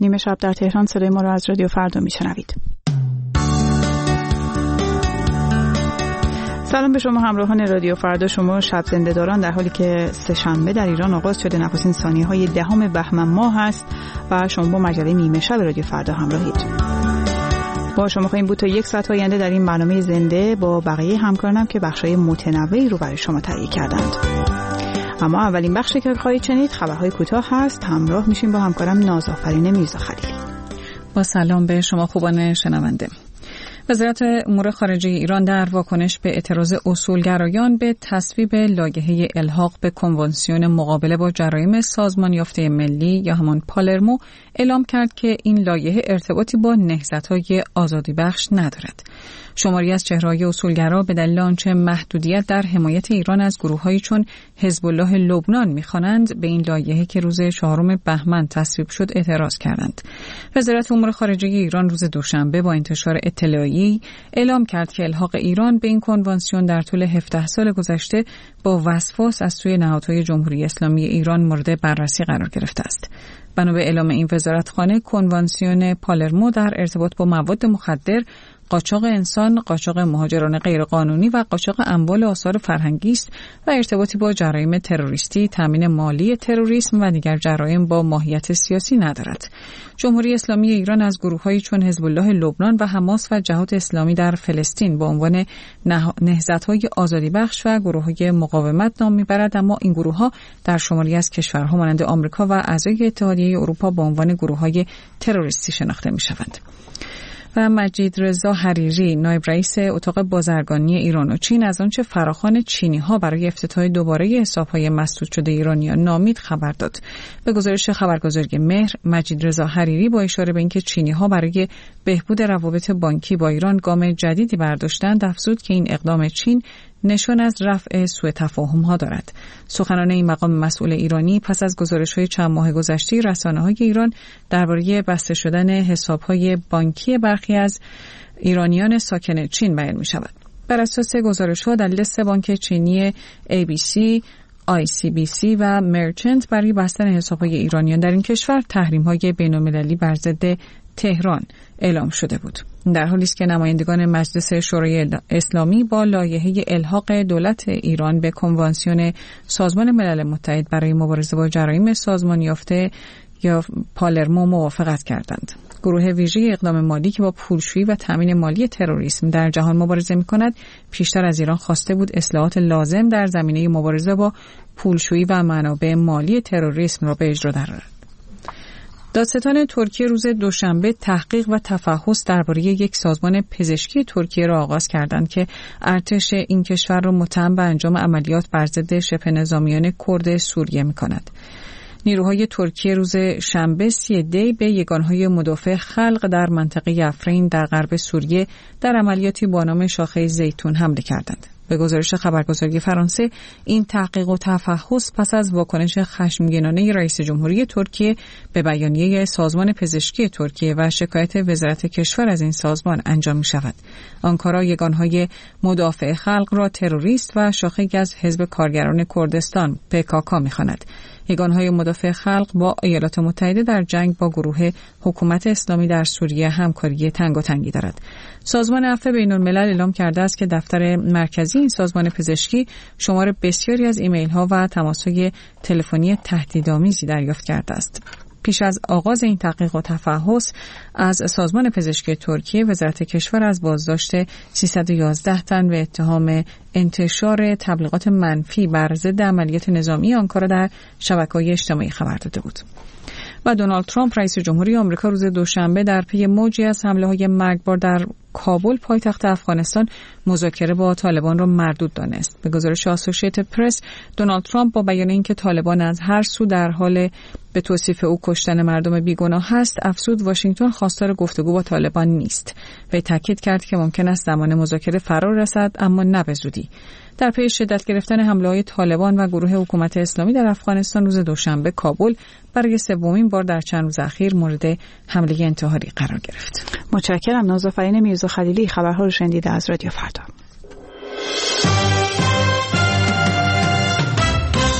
نیمه شب در تهران صدای ما را از رادیو فردا میشنوید. سلام به شما همراهان رادیو فردا. شما شب زنده داران در حالی که سه‌شنبه در ایران آغاز شده، نخستین ثانیه‌های 10 بهمن ماه است و شما با مجله نیمه شب رادیو فردا همراهید. با شما خواهیم بود تا 1 ساعت آینده در این برنامه زنده با بقیه همکارانم که بخشای متنوعی رو برای شما تهیه کردند. اما اولین بخشی که خواهید شنید خبرهای کوتاه هست. همراه میشیم با همکارم نازآفرین میرزا خلیلی. با سلام به شما خوبان شنونده. وزارت امور خارجه ایران در واکنش به اعتراض اصولگرایان به تصویب لایحه الحاق به کنوانسیون مقابله با جرایم سازمان یافته ملی یا همان پالرمو اعلام کرد که این لایحه ارتباطی با نهضت‌های آزادی بخش ندارد. شماری از چهره‌های اصولگرا به دلیل آنچه محدودیت در حمایت ایران از گروه‌هایی چون حزب الله لبنان می‌خوانند به این لایحه که روز 4 بهمن تصویب شد اعتراض کردند. وزارت امور خارجه ایران روز دوشنبه با انتشار اطلاعیه‌ای اعلام کرد که الحاق ایران به این کنوانسیون در طول 17 سال گذشته با وسواس از سوی نهادهای جمهوری اسلامی ایران مورد بررسی قرار گرفته است. بنا به اعلام این وزارتخانه، کنوانسیون پالرمو در ارتباط با مواد مخدر، قاچاق انسان، قاچاق مهاجران غیرقانونی و قاچاق اموال آثار فرهنگی است و ارتباطی با جرایم تروریستی، تامین مالی تروریسم و دیگر جرایم با ماهیت سیاسی ندارد. جمهوری اسلامی ایران از گروه‌هایی چون حزب الله لبنان و حماس و جهاد اسلامی در فلسطین به عنوان نهضت‌های آزادی بخش و گروه‌های مقاومت نام می‌برد، اما این گروه‌ها در شماری از کشورها مانند آمریکا و اعضای اتحادیه اروپا به عنوان گروه‌های تروریستی شناخته می‌شوند. و مجید رضا حریری، نایب رئیس اتاق بازرگانی ایران و چین، از آنچه فراخوان چینی‌ها برای افتتاح دوباره حساب‌های مسدود شده ایرانیان نامید خبر داد. به گزارش خبرگزاری مهر، مجید رضا حریری با اشاره به اینکه چینی‌ها برای بهبود روابط بانکی با ایران گام جدیدی برداشتند، افزود که این اقدام چین نشان از رفع سوء تفاهم‌ها دارد. سخنان این مقام مسئول ایرانی پس از گزارش‌های چند ماه گذشته رسانه‌های ایران درباره بسته شدن حساب‌های بانکی برخی از ایرانیان ساکن چین بیان می‌شود. بر اساس گزارش‌ها دلیل 3 بانک چینی ABC، ICBC و مرچنت برای بستن حساب‌های ایرانیان در این کشور تحریم‌های بین‌المللی بر ضد تهران اعلام شده بود. در حالی است که نمایندگان مجلس شورای اسلامی با لایحه الحاق دولت ایران به کنوانسیون سازمان ملل متحد برای مبارزه با جرایم سازمان یافته یا پالرمو موافقت کردند. گروه ویژه اقدام مالی که با پولشویی و تامین مالی تروریسم در جهان مبارزه می‌کند، پیشتر از ایران خواسته بود اصلاحات لازم در زمینه مبارزه با پولشویی و منابع مالی تروریسم را به اجرا درآورد. دادستان ترکیه روز دوشنبه تحقیق و تفحص درباره یک سازمان پزشکی ترکیه را آغاز کردند که ارتش این کشور را متهم به انجام عملیات بر ضد شبه نظامیان کرد سوریه می‌کند. نیروهای ترکیه روز شنبه 3 دی به یگانهای مدافع خلق در منطقه افرین در غرب سوریه در عملیاتی با نام شاخه زیتون حمله کردند. به گزارش خبرگزاری فرانسه، این تحقیق و تفحص پس از واکنش خشمگینانه رئیس جمهوری ترکیه به بیانیه سازمان پزشکی ترکیه و شکایت وزارت کشور از این سازمان انجام می شود. آنکارا یگانهای مدافع خلق را تروریست و شاخه‌ای از حزب کارگران کردستان PKK می خواند. یگانهای مدافع خلق با ایالات متحده در جنگ با گروه حکومت اسلامی در سوریه همکاری تنگاتنگی دارد. سازمان عفو بین‌الملل اعلام کرده است که دفتر مرکزی این سازمان پزشکی شمار بسیاری از ایمیل‌ها و تماس‌های تلفنی تهدیدآمیزی دریافت کرده است. پیش از آغاز این تحقیق و تفحص از سازمان پزشکی ترکیه، وزارت کشور از بازداشت 311 تن به اتهام انتشار تبلیغات منفی بر ضد عملیات نظامی آنکارا در شبکه‌های اجتماعی خبر داده بود. و دونالد ترامپ رئیس جمهوری آمریکا روز دوشنبه در پی موجی از حمله‌های مرگبار در کابل پایتخت افغانستان مذاکره با طالبان را مردود دانست. به گزارش آسوشیتد پرس، دونالد ترامپ با بیان اینکه طالبان از هر سو در حال به توصیف او کشتن مردم بیگناه هست، افزود واشنگتن خواستار گفتگو با طالبان نیست. و تاکید کرد که ممکن است زمان مذاکره فرا رسد، اما نه به زودی. در پی شدت گرفتن حمله‌های طالبان و گروه حکومت اسلامی در افغانستان روز دوشنبه کابل برای سومین بار در چند روز اخیر مورد حمله انتحاری قرار گرفت. متشکرم. نازآفرین میرزا خلیلی خبرها رو شنیدید از رادیو فردا.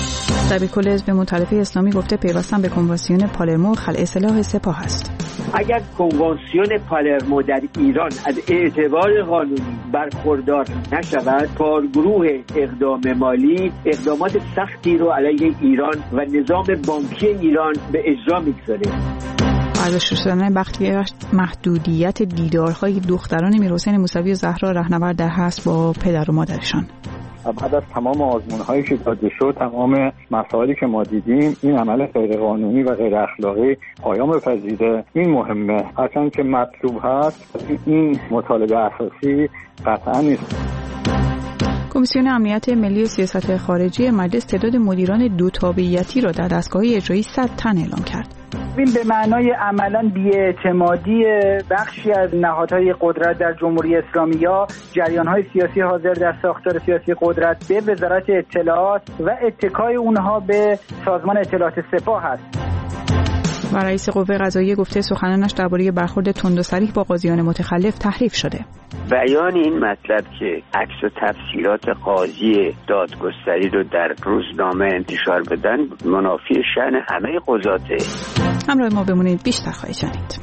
دبیرکل حزب مؤتلفه اسلامی گفته پیوستن به کنوانسیون پالرمو خلع سلاح سپاه است. اگر کنوانسیون پالرمو در ایران از اعتبار قانونی برخوردار نشود، کارگروه اقدام مالی اقدامات سختی رو علیه ایران و نظام بانکی ایران به اجرا میگذاره. برداشته شدن محدودیت دیدارهای دختران میرحسین موسوی و زهرا رهنورد در حبس با پدر و مادرشان. بعد از تمام آزمون‌هایی که داده شد، تمام مسائلی که ما دیدیم، این عمل غیرقانونی و غیر اخلاقی پایان بپذیره. این مهمه. هرچند که مطلوب هست، این مطالبه اساسی قطعا نیست. کمیسیون امنیت ملی و سیاست خارجی مجلس تعداد مدیران دو تابعیتی را در دستگاه اجرایی 100 تن اعلام کرد. این به معنای عملاً بی‌اعتمادی بخشی از نهادهای قدرت در جمهوری اسلامی یا جریان‌های سیاسی حاضر در ساختار سیاسی قدرت به وزارت اطلاعات و اتکای اونها به سازمان اطلاعات سپاه است. و رئیس قوه قضاییه گفته سخنانش درباره برخورد تند و صریح با قاضیان متخلف تحریف شده. بیان این مطلب که عکس و تفسیرات قاضی دادگستری رو در روزنامه انتشار بدن منافی شأن همه قضاته. همراه ما بمونید، بیشتر خواهید شنید.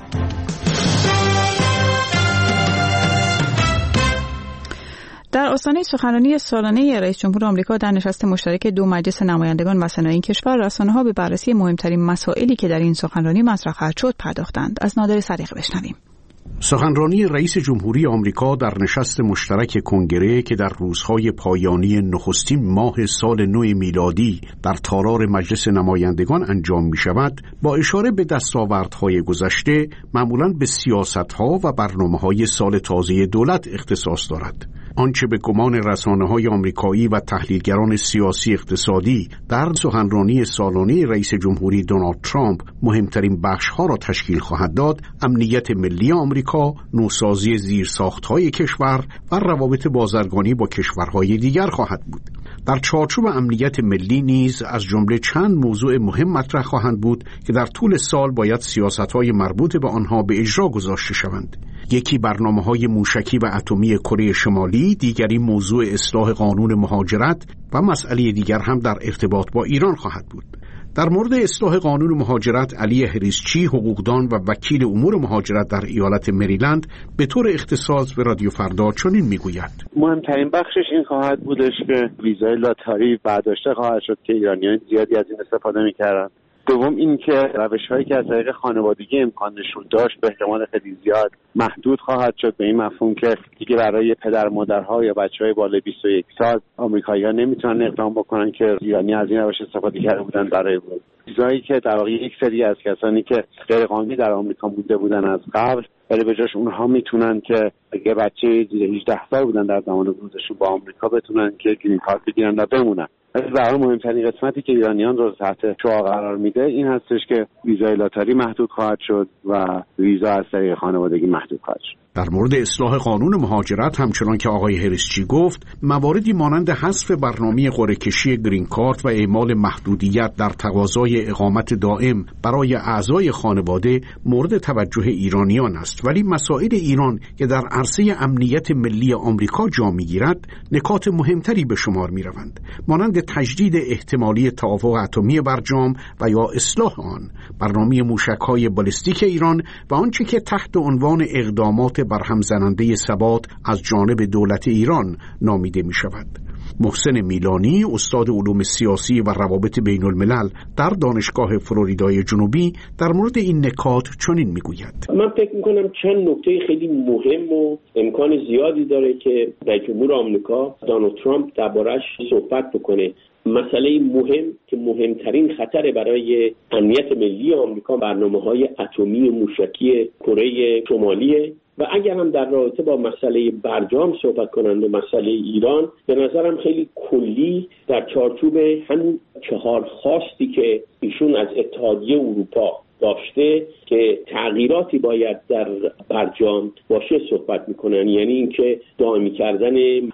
در آستانه سخنرانی سالانه رئیس جمهور آمریکا در نشست مشترک دو مجلس نمایندگان و سنای این کشور، رسانه‌ها به بررسی مهمترین مسائلی که در این سخنرانی مطرح خواهد شد پرداختند. از نادر صدیق بشنویم. سخنرانی رئیس جمهوری آمریکا در نشست مشترک کنگره که در روزهای پایانی نخستین ماه سال نو میلادی در تالار مجلس نمایندگان انجام می شود، با اشاره به دستاوردهای گذشته معمولاً به سیاست‌ها و برنامه‌های سال تازه دولت اختصاص دارد. آنچه به گمان رسانه‌های آمریکایی و تحلیلگران سیاسی اقتصادی در سخنرانی سالانه رئیس جمهوری دونالد ترامپ مهمترین بخش‌ها را تشکیل خواهد داد، امنیت ملی آمریکا، نوسازی زیرساخت‌های کشور و روابط بازرگانی با کشورهای دیگر خواهد بود. در چارچوب امنیت ملی نیز از جمله چند موضوع مهم مطرح خواهند بود که در طول سال باید سیاست‌های مربوط به آنها به اجرا گذاشته شوند. یکی برنامه‌های موشکی و اتمی کره شمالی، دیگری موضوع اصلاح قانون مهاجرت و مسئله دیگر هم در ارتباط با ایران خواهد بود. در مورد اصلاح قانون مهاجرت، علی هریسچی، حقوقدان و وکیل امور مهاجرت در ایالت مریلند، به طور اختصاص به رادیو فردا چنین میگوید: مهمترین بخشش این خواهد بودش که ویزای لاتاری برداشته خواهد شد که ایرانیان زیادی از این استفاده می‌کردند. دوم این که روش‌هایی که از طریق خانوادگی امکان نشون داشت به احتمال خیلی زیاد محدود خواهد شد، به این مفهوم که دیگه برای پدر مادرها یا بچه‌های بالای 21 سال آمریکایی‌ها نمیتونن اقدام بکنن که ایرانی از این روش استفاده کرده بودن برای ورود. چیزایی که در واقع یک سری از کسانی که غیر قانونی در آمریکا مونده بودن از قبل، ولی به جاش اونها میتونن که اگه بچه زیر 18 سال بودن در زمان ورودشون با آمریکا بتونن که گرین کارت بگیرن و بمونن. برای مهمترین قسمتی که ایرانیان رو تحت شعاع قرار میده این هستش که ویزای لاتاری محدود خواهد شد و ویزا از طریق خانوادگی محدود خواهد شد. در مورد اصلاح قانون مهاجرت همچنان که آقای هریسچی گفت، مواردی مانند حذف برنامه قرعه‌کشی گرین کارت و اعمال محدودیت در تقاضای اقامت دائم برای اعضای خانواده مورد توجه ایرانیان است، ولی مسائل ایران که در عرصه امنیت ملی آمریکا جا می‌گیرد نکات مهمتری به شمار می‌روند، مانند تجدید احتمالی توافق اتمی برجام و یا اصلاح آن، برنامه موشک‌های بالستیک ایران و آنچه که تحت عنوان اقدامات برهم زننده ثبات از جانب دولت ایران نامیده می شود. محسن میلانی، استاد علوم سیاسی و روابط بین الملل در دانشگاه فلوریدای جنوبی، در مورد این نکات چنین میگوید: من فکر میکنم چند نکته خیلی مهم و امکان زیادی داره که رئیس جمهور آمریکا دونالد ترامپ درباره‌اش صحبت بکنه. مسئله مهم که مهمترین خطر برای امنیت ملی آمریکا برنامه‌های اتمی و موشکی کره شمالیه و اگر هم در رابطه با مسئله برجام صحبت کنند و مسئله ایران، به نظرم خیلی کلی در چارچوب همین 4 خواستی که ایشون از اتحادیه اروپا داشته که تغییراتی باید در برجام باشه صحبت میکنن، یعنی اینکه دائمی کردن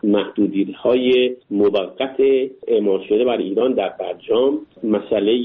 محدودیت‌های موقت اعمال شده بر ایران در برجام، مسئله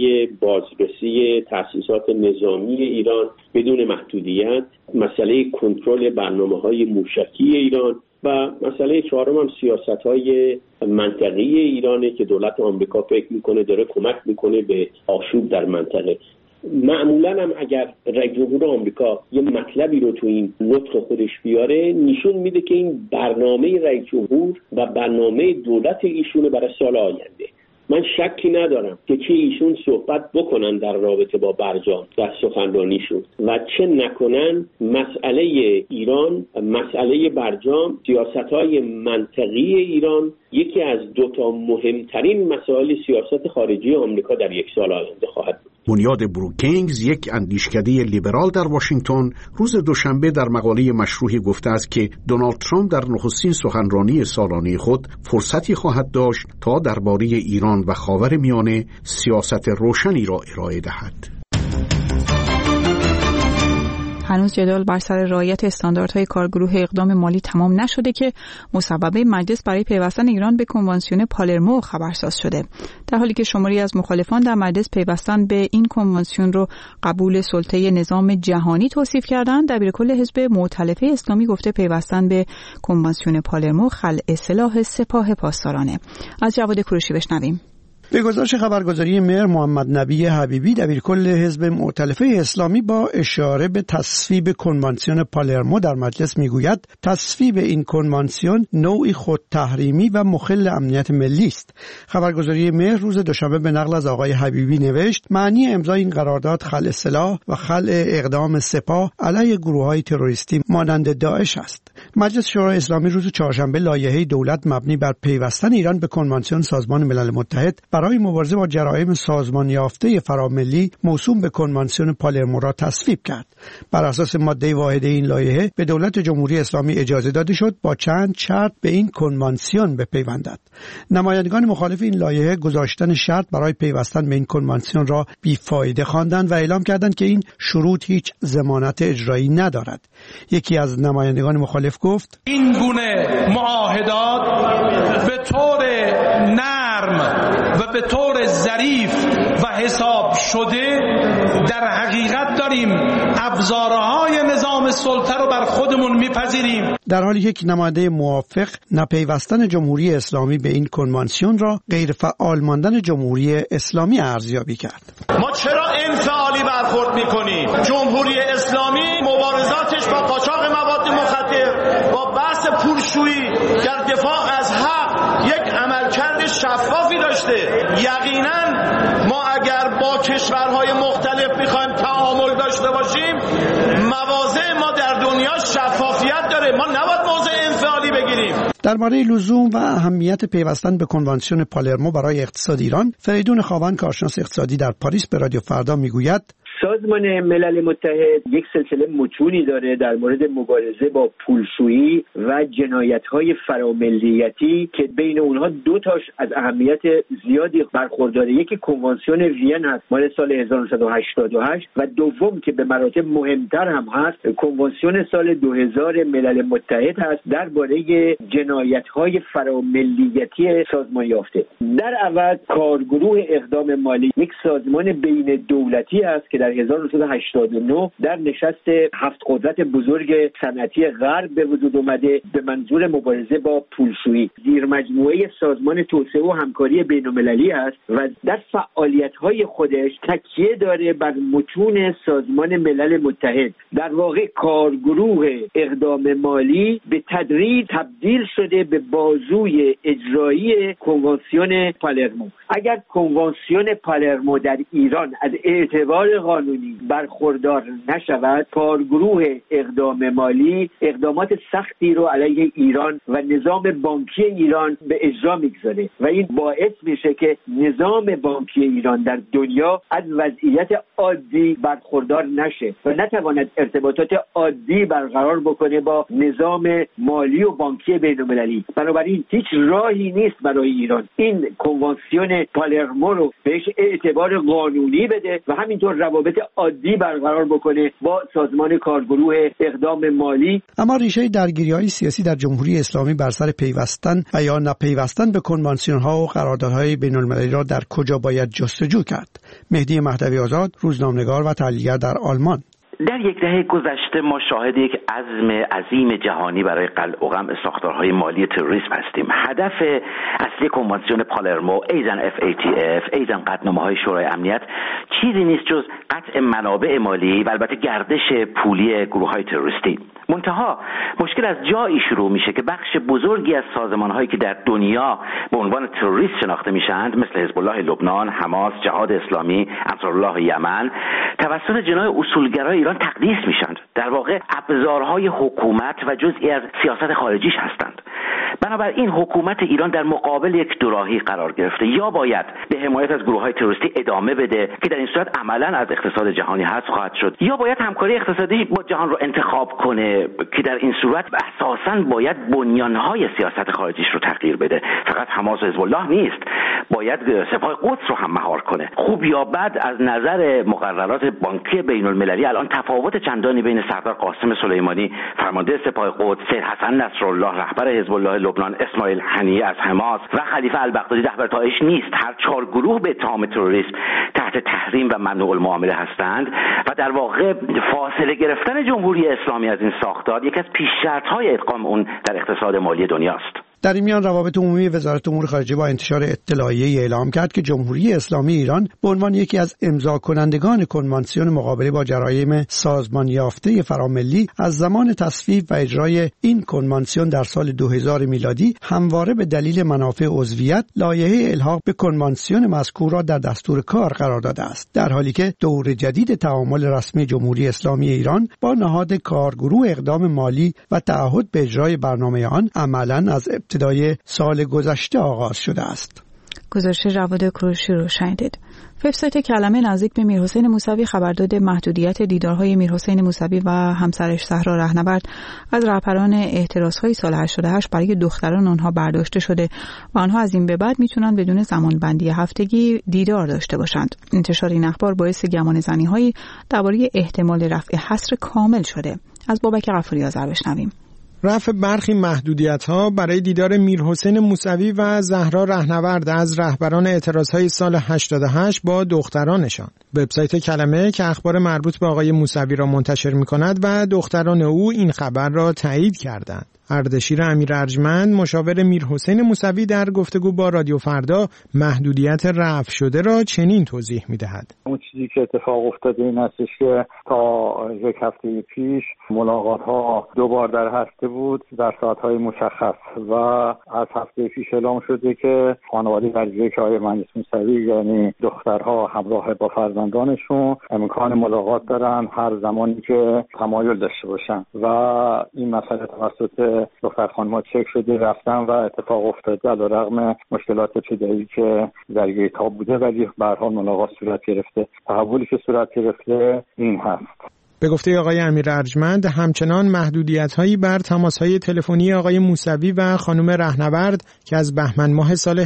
بازرسی تأسیسات نظامی ایران بدون محدودیت، مسئله کنترل برنامه‌های موشکی ایران و مسئله چهارم هم سیاست‌های منطقی ایرانه که دولت آمریکا فکر میکنه داره کمک میکنه به آشوب در منطقه. معمولا هم اگر رئیس جمهور آمریکا یه مطلبی رو تو این نطق خودش بیاره نشون میده که این برنامه رئیس جمهور و برنامه دولت ایشونه برای سال آینده. من شکی ندارم که چه ایشون صحبت بکنن در رابطه با برجام در سخنرانیشون و چه نکنن مسئله ایران، مسئله برجام، سیاست‌های منطقی ایران یکی از دو تا مهمترین مسائل سیاست خارجی آمریکا در یک سال آینده خواهد بود. بنیاد بروکینگز، یک اندیشکده لیبرال در واشنگتن، روز دوشنبه در مقاله مشروحی گفته است که دونالد ترامپ در نخستین سخنرانی سالانه خود فرصتی خواهد داشت تا درباره ایران و خاورمیانه سیاست روشنی را ارائه دهد. هنوز جدال بر سر رعایت استانداردهای کارگروه اقدام مالی تمام نشده که مصوبه مجلس برای پیوستن ایران به کنوانسیون پالرمو خبرساز شده، در حالی که شماری از مخالفان در مجلس پیوستن به این کنوانسیون رو قبول سلطه نظام جهانی توصیف کردند. دبیرکل حزب مؤتلفه اسلامی گفته پیوستن به کنوانسیون پالرمو خلع سلاح سپاه پاسدارانه. از جواد کوروشی بشنویم. به گزارش خبرگزاری مهر، محمد نبی حبیبی دبیرکل حزب مؤتلفه اسلامی با اشاره به تصویب کنوانسیون پالرمو در مجلس میگوید تصویب این کنوانسیون نوعی خودتحریمی و مخل امنیت ملی است. خبرگزاری مهر روز دوشنبه به نقل از آقای حبیبی نوشت معنی امضای این قرارداد خلع سلاح و خلع اقدام سپاه علیه گروه‌های تروریستی مانند داعش است. مجلس شورای اسلامی روز چهارشنبه لایحه دولت مبنی بر پیوستن ایران به کنوانسیون سازمان ملل متحد برای مبارزه با جرایم سازمان یافته فراملی موسوم به کنوانسیون پالرمو را تصویب کرد. بر اساس ماده واحد این لایحه به دولت جمهوری اسلامی اجازه داده شد با چند شرط به این کنوانسیون بپیوندد. نمایندگان مخالف این لایحه گذاشتن شرط برای پیوستن به این کنوانسیون را بیفایده خواندند و اعلام کردند که این شروط هیچ ضمانت اجرایی ندارد. یکی از نمایندگان مخالف گفت این گونه معاهدات به طور نرم و به طور ظریف و حساب شده در حقیقت داریم ابزارهای نظام سلطه رو بر خودمون میپذیریم، در حالی که یک نماینده موافق نپیوستن جمهوری اسلامی به این کنوانسیون را غیر فعال ماندن جمهوری اسلامی ارزیابی کرد. ما چرا انفعالی برخورد میکنیم؟ جمهوری اسلامی مبارزاتش با قاچاق مواد مخدر، با بحث پولشویی در دفاع از حق یک عملکرد شفافی داشته. یقینا ما اگر با کشورهای مختلف میخوایم تعامل داشته باشیم، مواضع ما در دنیا شفافیت داره، ما نباید موضع انفعالی بگیریم. درباره لزوم و اهمیت پیوستن به کنوانسیون پالرمو برای اقتصاد ایران، فریدون خاوند کارشناس اقتصادی در پاریس به رادیو فردا میگوید سازمان ملل متحد یک سلسله متونی داره در مورد مبارزه با پولشویی و جنایت‌های فراملیتی که بین اونها دو تاش از اهمیت زیادی برخورداره. یکی کنوانسیون وین هست مال سال 1988 و دوم که به مراتب مهمتر هم هست کنوانسیون سال 2000 ملل متحد هست درباره جنایت‌های فراملیتی سازمان یافته. در عوض کارگروه اقدام مالی یک سازمان بین دولتی است که در 1989 در نشست 7 قدرت بزرگ صنعتی غرب به وجود اومده به منظور مبارزه با پولشویی. زیر مجموعه سازمان توسعه و همکاری بین‌المللی است و در فعالیت‌های خودش تکیه داره بر متون سازمان ملل متحد. در واقع کارگروه اقدام مالی به تدریج تبدیل شده به بازوی اجرایی کنوانسیون پالرمو. اگر کنوانسیون پالرمو در ایران از اعتبار قانونی برخوردار نشود، کارگروه اقدام مالی اقدامات سختی رو علیه ایران و نظام بانکی ایران به اجرا میگذاره و این باعث میشه که نظام بانکی ایران در دنیا از وضعیت عادی برخوردار نشه و نتواند ارتباطات عادی برقرار بکنه با نظام مالی و بانکی بین‌المللی. بنابراین هیچ راهی نیست برای ایران این کنوانسیون پالرمو رو بهش اعتبار قانونی بده و همینطور روابط عادی برقرار بکنه با سازمان کارگروه اقدام مالی. اما ریشه درگیری‌های سیاسی در جمهوری اسلامی بر سر پیوستن و یا نپیوستن به کنوانسیون‌ها و قراردادهای بین‌المللی را در کجا باید جستجو کرد؟ مهدی مهدوی آزاد، روزنامه‌نگار و تحلیلگر در آلمان. در یک دهه گذشته ما شاهد یک عزم عظیم جهانی برای قلع و قمع ساختارهای مالی تروریسم هستیم. هدف اصلی کنوانسیون پالرمو، ایزن FATF، ایزن قطعنامه‌های شورای امنیت چیزی نیست جز قطع منابع مالی و البته گردش پولی گروه‌های تروریستی. منتها مشکل از جایی شروع میشه که بخش بزرگی از سازمان‌هایی که در دنیا به عنوان تروریست شناخته میشند، مثل حزب الله لبنان، حماس، جهاد اسلامی، انصارالله یمن، توسط جناح اصولگرای ایران تقدیس میشند. در واقع ابزارهای حکومت و جزئی از سیاست خارجیش هستند. بنابراین حکومت ایران در مقابل یک دوراهی قرار گرفته، یا باید به حمایت از گروه‌های تروریستی ادامه بده که در این صورت عملاً از اقتصاد جهانی حذف خواهد شد، یا باید همکاری اقتصادی با جهان رو انتخاب کنه که در این صورت اساساً باید بنیانهای سیاست خارجیش رو تغییر بده. فقط حماس و حزب الله نیست، باید سپاه قدس رو هم مهار کنه. خوب یا بد از نظر مقررات بانکی بین‌المللی الان تفاوت چندانی بین سردار قاسم سلیمانی فرمانده سپاه قدس، سید حسن نصرالله رهبر حزب الله لبنان، اسماعیل هنیه از حماس و خلیفه البغدادی رهبر داعش نیست. هر چهار گروه به اتهام تروریسم تحت تحریم و ممنوع المعامله هستند و در واقع فاصله گرفتن جمهوری اسلامی از این ساختار یکی از پیش‌شرط‌های ادغام اون در اقتصاد مالی دنیاست. در این میان روابط عمومی وزارت امور خارجه با انتشار اطلاعیه‌ای اعلام کرد که جمهوری اسلامی ایران به عنوان یکی از امضا کنندگان کنوانسیون مقابله با جرایم سازمان یافته فراملی از زمان تصویب و اجرای این کنوانسیون در سال 2000 میلادی همواره به دلیل منافع عضویت لایحه الحاق به کنوانسیون مذکور را در دستور کار قرار داده است، در حالی که دور جدید تعامل رسمی جمهوری اسلامی ایران با نهاد کارگروه اقدام مالی و تعهد به اجرای برنامه آن عملاً از ابتدای سال گذشته آغاز شده است. گزارش جواد کروشی رو شنیدید. وبسایت کلمه نزدیک به میرحسین موسوی خبر داده محدودیت دیدارهای میرحسین موسوی و همسرش زهرا رهنورد از رهبران اعتراضهای سال 88 برای دختران آنها برداشته شده و آنها از این به بعد میتونن بدون زمانبندی هفتگی دیدار داشته باشند. انتشار این اخبار باعث گمان زنی‌هایی درباره احتمال رفع حصر کامل شده. از بابک غفوری آذر بشنویم. رفع برخی محدودیت‌ها برای دیدار میرحسین موسوی و زهرا رهنورد از رهبران اعتراضهای سال 88 با دخترانشان. وبسایت کلمه که اخبار مربوط به آقای موسوی را منتشر می‌کند و دختران او این خبر را تایید کردند. اردشیر امیر ارجمند مشاور میرحسین موسوی در گفتگو با رادیو فردا محدودیت رفع شده را چنین توضیح می‌دهد. اون چیزی که اتفاق افتاده این هستش که تا یک هفته پیش ملاقات‌ها 2 بار در هفته بود در ساعت‌های مشخص و از هفته پیش اعلام شده که خانواده درجه که آقای مهندس موسوی یعنی دخترها همراه با فرزندانشون امکان ملاقات دارن هر زمانی که تمایل داشته باشن و این مسئله توسط دختر خانم‌ها چک شده رفتن و اتفاق افتاده علیرغم مشکلات ابتدایی که درگیر تاب بوده ولی به هر حال ملاقات صورت گرفته. تحولی که صورت گرفته این هست. به گفته آقای امیر ارجمند همچنان محدودیت‌هایی بر تماس‌های تلفنی آقای موسوی و خانم رهنورد که از بهمن ماه سال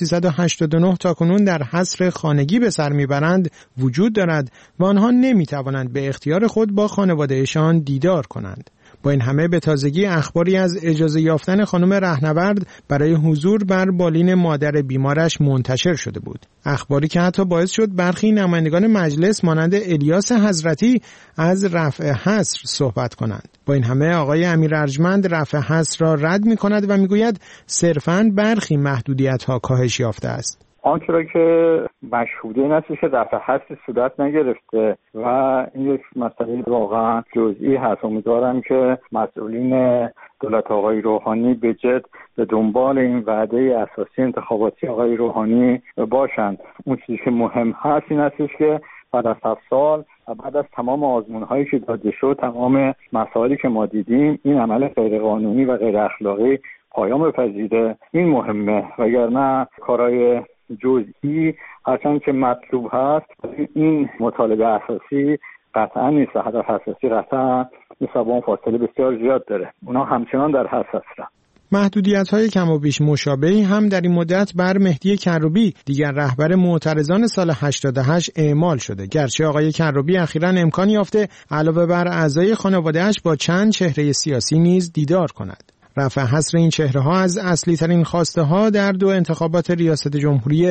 1389 تا کنون در حصر خانگی به سر میبرند وجود دارد و آنها نمی‌توانند به اختیار خود با خانواده‌شان دیدار کنند. با این همه به تازگی اخباری از اجازه یافتن خانم رهنورد برای حضور بر بالین مادر بیمارش منتشر شده بود. اخباری که حتی باعث شد برخی نمایندگان مجلس مانند الیاس حضرتی از رفع حصر صحبت کنند. با این همه آقای امیر ارجمند رفع حصر را رد می‌کند و می‌گوید صرفاً برخی محدودیت‌ها کاهش یافته است. آنچه را که مشهوده این است که دفعه حصر صورت نگرفته و این یک مسئله واقعا جزئی هست. امیدوارم که مسئولین دولت آقای روحانی به جد به دنبال این وعده اساسی انتخاباتی آقای روحانی باشند. اون چیزی که مهم هست این است که بعد از 7 سال و بعد از تمام آزمون‌هایی که داده شد، تمام مسائلی که ما دیدیم، این عمل غیرقانونی و غیر اخلاقی پایان بپذیره. این مهمه، وگرنه کارهای جزئی هرچند که مطلوب هست این مطالبه اساسی قطعا نیست و هدف اساسی قطعا نیست و با اون فاصله بسیار زیاد داره. اونا همچنان در حس هستن. محدودیت‌های کم و بیش مشابهی هم در این مدت بر مهدی کروبی دیگر رهبر معترضان سال 88 اعمال شده، گرچه آقای کروبی اخیراً امکان یافته علاوه بر اعضای خانواده‌اش با چند چهره سیاسی نیز دیدار کند. رفع حصر این چهره‌ها از اصلی ترین خواسته ها در دو انتخابات ریاست جمهوری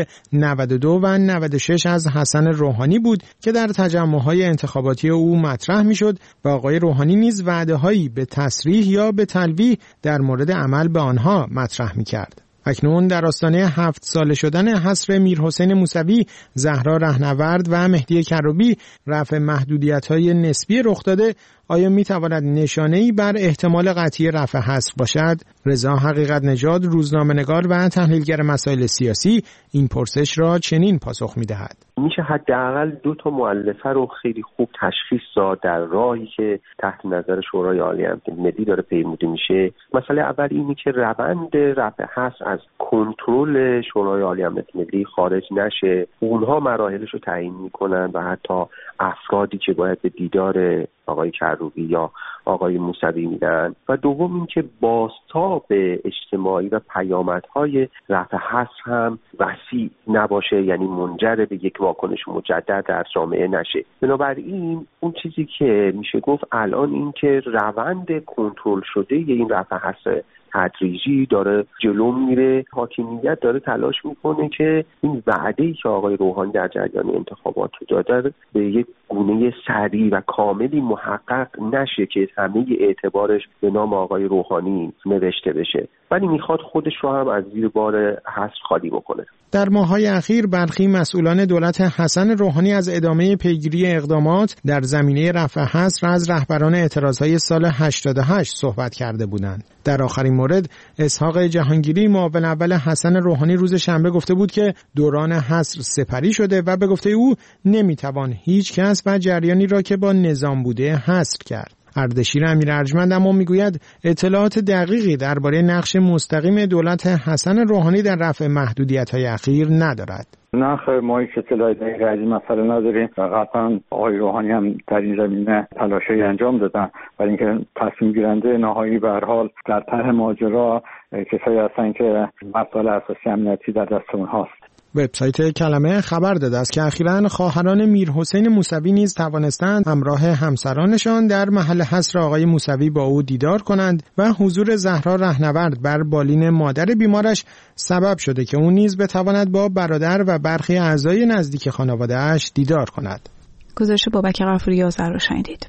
92 و 96 از حسن روحانی بود که در تجمع‌های انتخاباتی او مطرح می‌شد و آقای روحانی نیز وعده‌هایی به تصریح یا به تلویح در مورد عمل به آنها مطرح می‌کرد. اکنون در آستانه 7 ساله شدن حصر میرحسین موسوی، زهرا رهنورد و مهدی کروبی رفع محدودیت‌های نسبی رخ داده، آیا می‌تواند نشانه‌ای بر احتمال قطعی رفع حصر باشد؟ رضا حقیقت نژاد، روزنامه‌نگار و تحلیلگر مسائل سیاسی، این پرسش را چنین پاسخ می‌دهد: میشه حداقل 2 مؤلفه رو خیلی خوب تشخیص داد در راهی که تحت نظر شورای عالی امنیت ملی داره پیموده میشه. مسئله اول اینه که روند رفع حصر از کنترل شورای عالی امنیت ملی خارج نشه. اونها مراحلش رو تعیین میکنن و حتی افرادی که باید به دیدار آقای کروبی یا آقای موسوی میدن. و دوم این که بازتاب اجتماعی و پیامدهای رفع حصر هم وسیع نباشه، یعنی منجر به یک واکنش مجدد در جامعه نشه. بنابراین اون چیزی که میشه گفت الان این که روند کنترل شده این رفع حصر تدریجی داره جلو میره. حاکمیت داره تلاش میکنه که این وعده‌ای که آقای روحانی در جریان انتخابات داده به یک گونه سریع و کاملی محقق نشه که همه اعتبارش به نام آقای روحانی نوشته بشه، ولی میخواد خودش رو هم از زیر بار حصر خالی بکنه. در ماه‌های اخیر برخی مسئولان دولت حسن روحانی از ادامه پیگیری اقدامات در زمینه رفع حصر از رهبران اعتراضهای سال 88 صحبت کرده بودند. در آخرین مورد اسحاق جهانگیری، معاون اول حسن روحانی، روز شنبه گفته بود که دوران حصر سپری شده و به گفته او نمیتوان هیچ کس و جریانی را که با نظام بوده حصر کرد. اردشیر امیر ارجمند اما میگوید اطلاعات دقیقی درباره نقش مستقیم دولت حسن روحانی در رفع محدودیت‌های اخیر ندارد. نه خیر، ما هیچ اطلاعی دقیق از این مسئله نداریم. قطعا آقای روحانی هم در این زمینه تلاشی انجام دادن، ولی اینکه تصمیم گیرنده نهایی به هر حال در ته ماجرا کسایی هستن که مسائل اساسی امنیتی در دست اونهاست. وبسایت کلمه خبر داده است که اخیراً خواهران میرحسین موسوی نیز توانستند همراه همسرانشان در محل حصر آقای موسوی با او دیدار کنند و حضور زهرا رهنورد بر بالین مادر بیمارش سبب شده که او نیز بتواند با برادر و برخی اعضای نزدیک خانواده‌اش دیدار کند. گزارش بابک غفوری آذر رو شنیدید.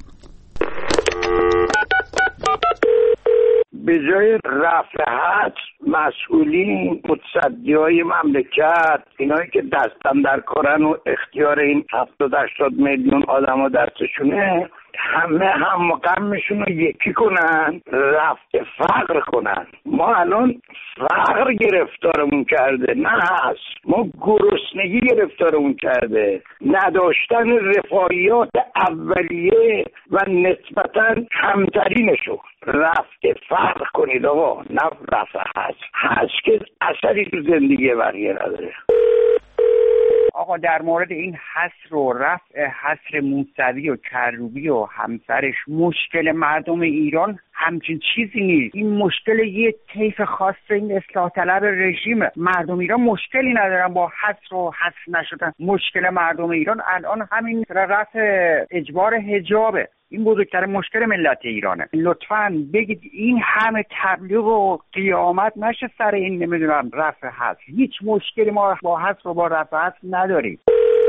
به جای رفع حصر مسئولین، متصدیای مملکت، اینایی که دستم در کارن و اختیار این 70-80 میلیون آدم ها دستشونه، همه هم غمشون رو یکی کنن، رفع فقر کنن. ما الان فقر گرفتارمون کرده، نه هست، ما گرسنگی گرفتارمون کرده، نداشتن رفاهیات اولیه و نسبتاً کمترینشو. رفع فقر کنید آقا، نه رفع هست که اثری تو زندگی بقیه نداره. آقا در مورد این حصر و رفع حصر موسوی و کروبی و همسرش، مشکل مردم ایران همچین چیزی نیست. این مشکل یه طیف خاص این اصلاح طلب رژیمه. مردم ایران مشکلی ندارن با حصر و حصر نشدن. مشکل مردم ایران الان همین رفع اجبار حجابه. این بزرگترین مشکل ملت ایرانه. لطفاً بگید این همه تبلیغ و قیامت نشه سر این نمیدونم رفع حصر. هیچ مشکلی ما با حصر و با رفع حصر نداریم.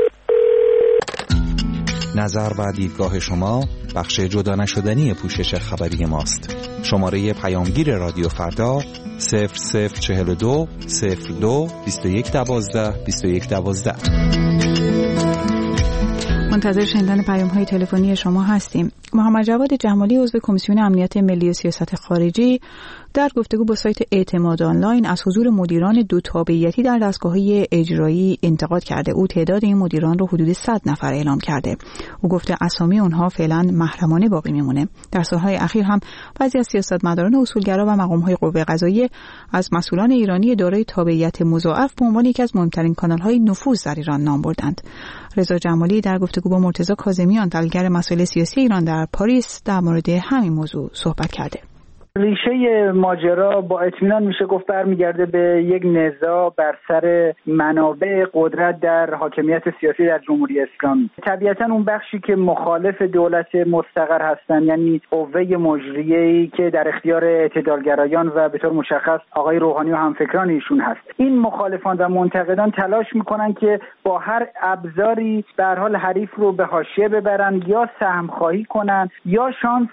نظر و دیدگاه شما بخش جدا نشدنی پوشش خبری ماست. شماره پیامگیر رادیو فردا 0042 02 21 12 21 12. منتظر شنیدن پیام‌های تلفنی شما هستیم. محمد جواد جمالی، عضو کمیسیون امنیت ملی و سیاست خارجی، در گفتگو با سایت اعتماد آنلاین از حضور مدیران دو تابعیتی در دستگاه‌های اجرایی انتقاد کرده. او تعداد این مدیران رو حدود 100 نفر اعلام کرده. او گفته اسامی اونها فعلا محرمانه باقی میمونه. در سالهای اخیر هم بعضی از سیاستمداران اصولگرا و مقام‌های قوه قضاییه از مسئولان ایرانی دارای تابعیت مضاعف به عنوان یکی از مهمترین کانال‌های نفوذ در ایران نام بردند. رضا جمالی در گفتگو با مرتضی کاظمیان، تحلیلگر مسائل سیاسی ایران در پاریس، در مورد همین موضوع صحبت کرده. ریشه ماجرا با اطمینان میشه گفت برمیگرده به یک نزاع بر سر منابع قدرت در حاکمیت سیاسی در جمهوری اسلامی. طبیعتا اون بخشی که مخالف دولت مستقر هستن، یعنی قوه مجریه‌ای که در اختیار اعتدالگرایان و به طور مشخص آقای روحانی و همفکران ایشون هست، این مخالفان و منتقدان تلاش میکنن که با هر ابزاری به هر حال حریف رو به حاشیه ببرن، یا سهم‌خواهی کنن یا شانس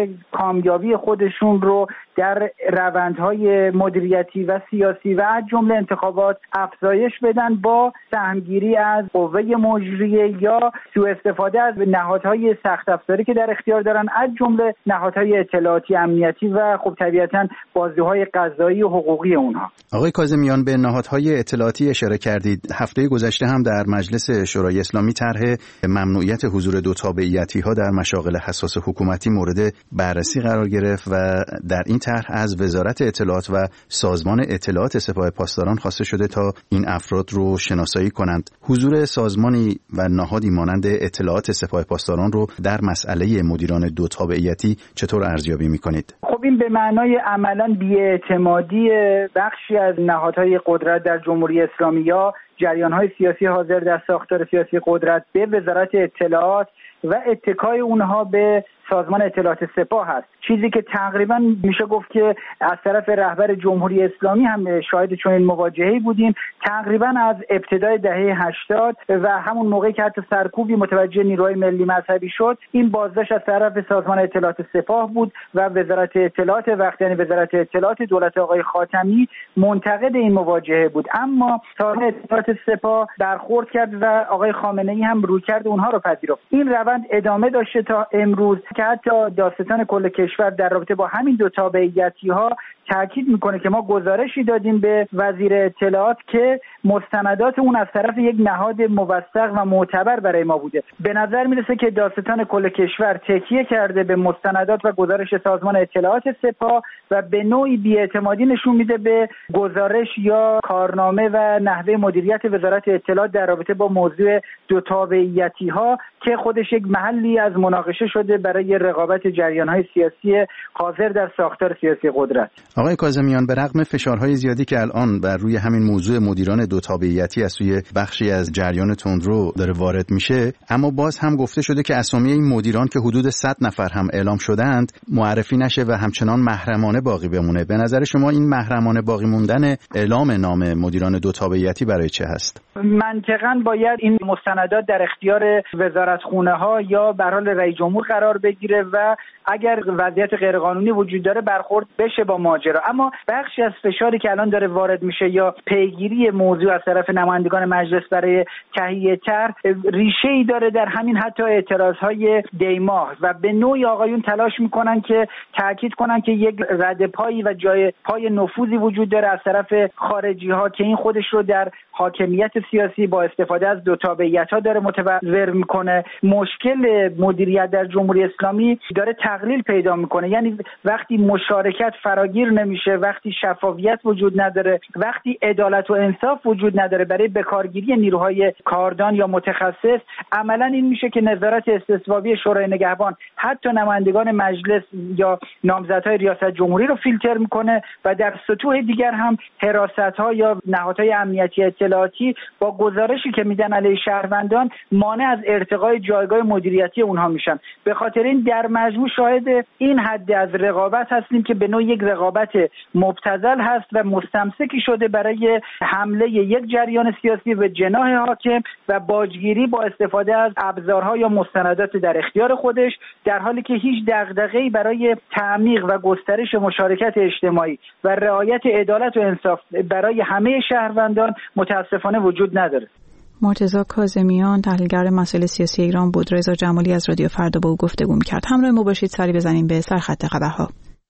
کامیابی خودشون رو در روندهای مدیریتی و سیاسی و از جمله انتخابات افزایش بدن با سهمگیری از قوه مجریه یا سوء استفاده از نهادهای سخت افزاری که در اختیار دارن، از جمله نهادهای اطلاعاتی امنیتی و خب طبیعتاً بازی‌های قضایی و حقوقی اونها. آقای کاظمیان، به نهادهای اطلاعاتی اشاره کردید. هفته گذشته هم در مجلس شورای اسلامی طرح ممنوعیت حضور دو تابعیتی‌ها در مشاغل حساس حکومتی مورد بررسی قرار گرفت و در این طرح از وزارت اطلاعات و سازمان اطلاعات سپاه پاسداران خواسته شده تا این افراد رو شناسایی کنند. حضور سازمانی و نهادی مانند اطلاعات سپاه پاسداران رو در مسئله مدیران دو تابعیتی چطور ارزیابی می‌کنید؟ خب این به معنای عملاً بی‌اعتمادی بخشی از نهادهای قدرت در جمهوری اسلامی یا جریان‌های سیاسی حاضر در ساختار سیاسی قدرت به وزارت اطلاعات و اتکای اونها به سازمان اطلاعات سپاه هست. چیزی که تقریبا میشه گفت که از طرف رهبر جمهوری اسلامی هم شاهد چنین مواجهه‌ای بودیم، تقریبا از ابتدای دهه 80 و همون موقعی که حتی سرکوبی متوجه نیروهای ملی مذهبی شد، این بازداشت از طرف سازمان اطلاعات سپاه بود و وزارت اطلاعات یعنی وزارت اطلاعات دولت آقای خاتمی منتقد این مواجهه بود. اما سازمان اطلاعات سپاه برخورد کرد و آقای خامنه‌ای هم رویکرد اونها رو پذیرفت. این روند ادامه داشته تا امروز که حتی دادستان کل کشور در رابطه با همین دو تابعیتی‌ها تاکید میکنه که ما گزارشی دادیم به وزیر اطلاعات که مستندات اون از طرف یک نهاد موثق و معتبر برای ما بوده. به نظر میرسه که دادستان کل کشور تکیه کرده به مستندات و گزارش سازمان اطلاعات سپاه و به نوعی بی‌اعتمادی نشون میده به گزارش یا کارنامه و نحوه مدیریت وزارت اطلاعات در رابطه با موضوع دو تابعیتی‌ها که خودش یک محلی از مناقشه شده برای رقابت جریان‌های سیاسی حاضر در ساختار سیاسی قدرت. آقای کاظمیان، به رغم فشارهای زیادی که الان بر روی همین موضوع مدیران دو تابعیتی از سوی بخشی از جریان تندرو داره وارد میشه، اما باز هم گفته شده که اسامی این مدیران که حدود 100 نفر هم اعلام شدند معرفی نشه و همچنان محرمانه باقی بمونه. به نظر شما این محرمانه باقی موندن اعلام نام مدیران دو تابعیتی برای چه هست؟ منطقاً باید این مستندات در اختیار وزارتخونه‌ها یا به حال رئیس جمهور قرار بگیره و اگر وضعیت غیرقانونی وجود داره برخورد بشه با ماجرا. اما بخشی از فشاری که الان داره وارد میشه یا پیگیری موضوع از طرف نمایندگان مجلس برای تهیه طرح ریشه‌ای داره در همین حتی اعتراضهای دیماه و به نوعی آقایون تلاش میکنن که تاکید کنن که یک ردپایی و جای پای نفوذی وجود داره از طرف خارجی‌ها که این خودش رو در حاکمیت سیاسی با استفاده از دو تابعیت‌ها داره متبرر میکنه. مشکل مدیریت در جمهوری اسلامی داره تقلیل پیدا میکنه، یعنی وقتی مشارکت فراگیر نمیشه، وقتی شفافیت وجود نداره، وقتی عدالت و انصاف وجود نداره برای بکارگیری نیروهای کاردان یا متخصص، عملا این میشه که نظارت استصوابی شورای نگهبان حتی نمایندگان مجلس یا نامزدهای ریاست جمهوری رو فیلتر میکنه و در سطوح دیگر هم حراست‌ها یا نهادهای امنیتی اطلاعاتی با گزارشی که میدن علیه شهروندان مانع از ارتقای جایگاه مدیریتی اونها میشن. به خاطر این در مجموع شاهد این حد از رقابت هستیم که به نوعی یک رقابت مبتذل هست و مستمسکی شده برای حمله یک جریان سیاسی به جناح حاکم و باجگیری با استفاده از ابزارها یا مستندات در اختیار خودش، در حالی که هیچ دغدغه‌ای برای تعمیق و گسترش مشارکت اجتماعی و رعایت عدالت و انصاف برای همه شهروندان متاسفانه وجود نداره. مرتضی کاظمیان، تحلیلگر مسائل سیاسی ایران بود. رضا جمالی از رادیو فردا با او گفتگو کرد. همراه ما باشید، سری بزنیم به سرخط خبرها.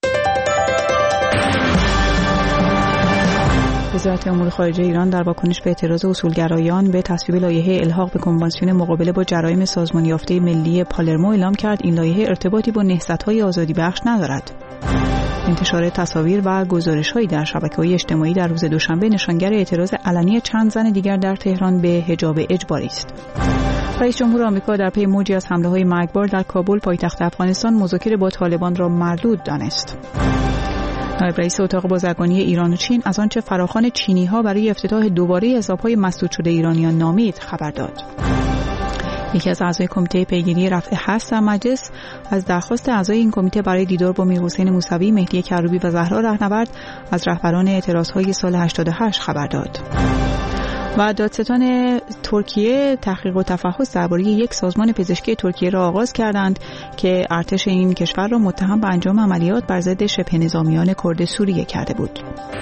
وزارت امور خارجه ایران در واکنش به اعتراض اصولگرایان به تصویب لایحه الحاق به کنوانسیون مقابله با جرایم سازمان یافته ملی پالرمو اعلام کرد این لایحه ارتباطی با نهضت‌های آزادی بخش ندارد. انتشار تصاویر و گزارش‌هایی در شبکه‌های اجتماعی در روز دوشنبه نشانگر اعتراض علنی چند زن دیگر در تهران به حجاب اجباری است. رئیس جمهور آمریکا در پی موجی از حمله‌های مرگبار در کابل پایتخت افغانستان مذاکره با طالبان را مردود دانست. نایب رئیس اتاق بازرگانی ایران و چین از آنچه فراخوان چینی‌ها برای افتتاح دوباره حساب‌های مسدود شده ایرانیان نامید خبر داد. یکی از اعضای کمیته پیگیری رفع حصر در مجلس از درخواست اعضای این کمیته برای دیدار با میرحسین موسوی، مهدی کروبی و زهرا رهنورد از رهبران اعتراض‌های سال 88 خبر داد. و دادستان ترکیه تحقیق و تفحص درباره یک سازمان پزشکی ترکیه را آغاز کردند که ارتش این کشور را متهم به انجام عملیات بر ضد شبه نظامیان کرد سوریه کرده بود.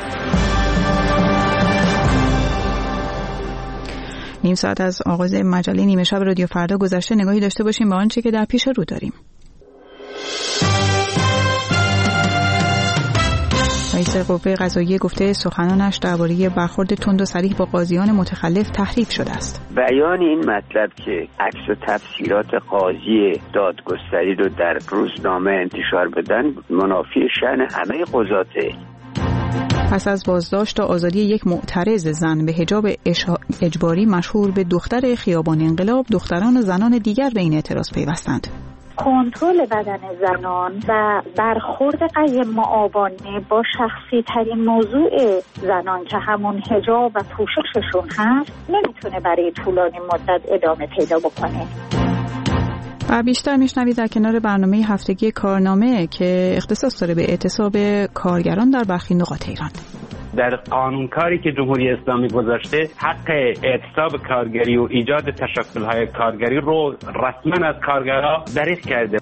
نیم ساعت از آغاز مجله نیمه شب رادیو فردا گذشته، نگاهی داشته باشیم به آنچه که در پیش رو داریم. رئیس قوه قضاییه گفته سخنانش درباره برخورد تند و صریح با قاضیان متخلف تحریف شده است. بیان این مطلب که عکس و تفسیرات قاضی دادگستری رو در روزنامه انتشار بدن منافی شأن همه قضاته. پس از بازداشت تا آزادی یک معترض زن به حجاب اجباری مشهور به دختر خیابان انقلاب، دختران و زنان دیگر به این اعتراض پیوستند. کنترل بدن زنان و برخورد غیر معاونانه با شخصی ترین موضوع زنان که همون حجاب و پوشششون هست نمیتونه برای طولانی مدت ادامه پیدا بکنه. و بیشتر میشنوید در کنار برنامه هفتگی کارنامه که اختصاص داره به اعتصاب کارگران در برخی نقاط ایران. در قانونکاری که جمهوری اسلامی گذاشته حق اعتصاب کارگری و ایجاد تشکل‌های کارگری رو رسما از کارگرها دریغ کرده.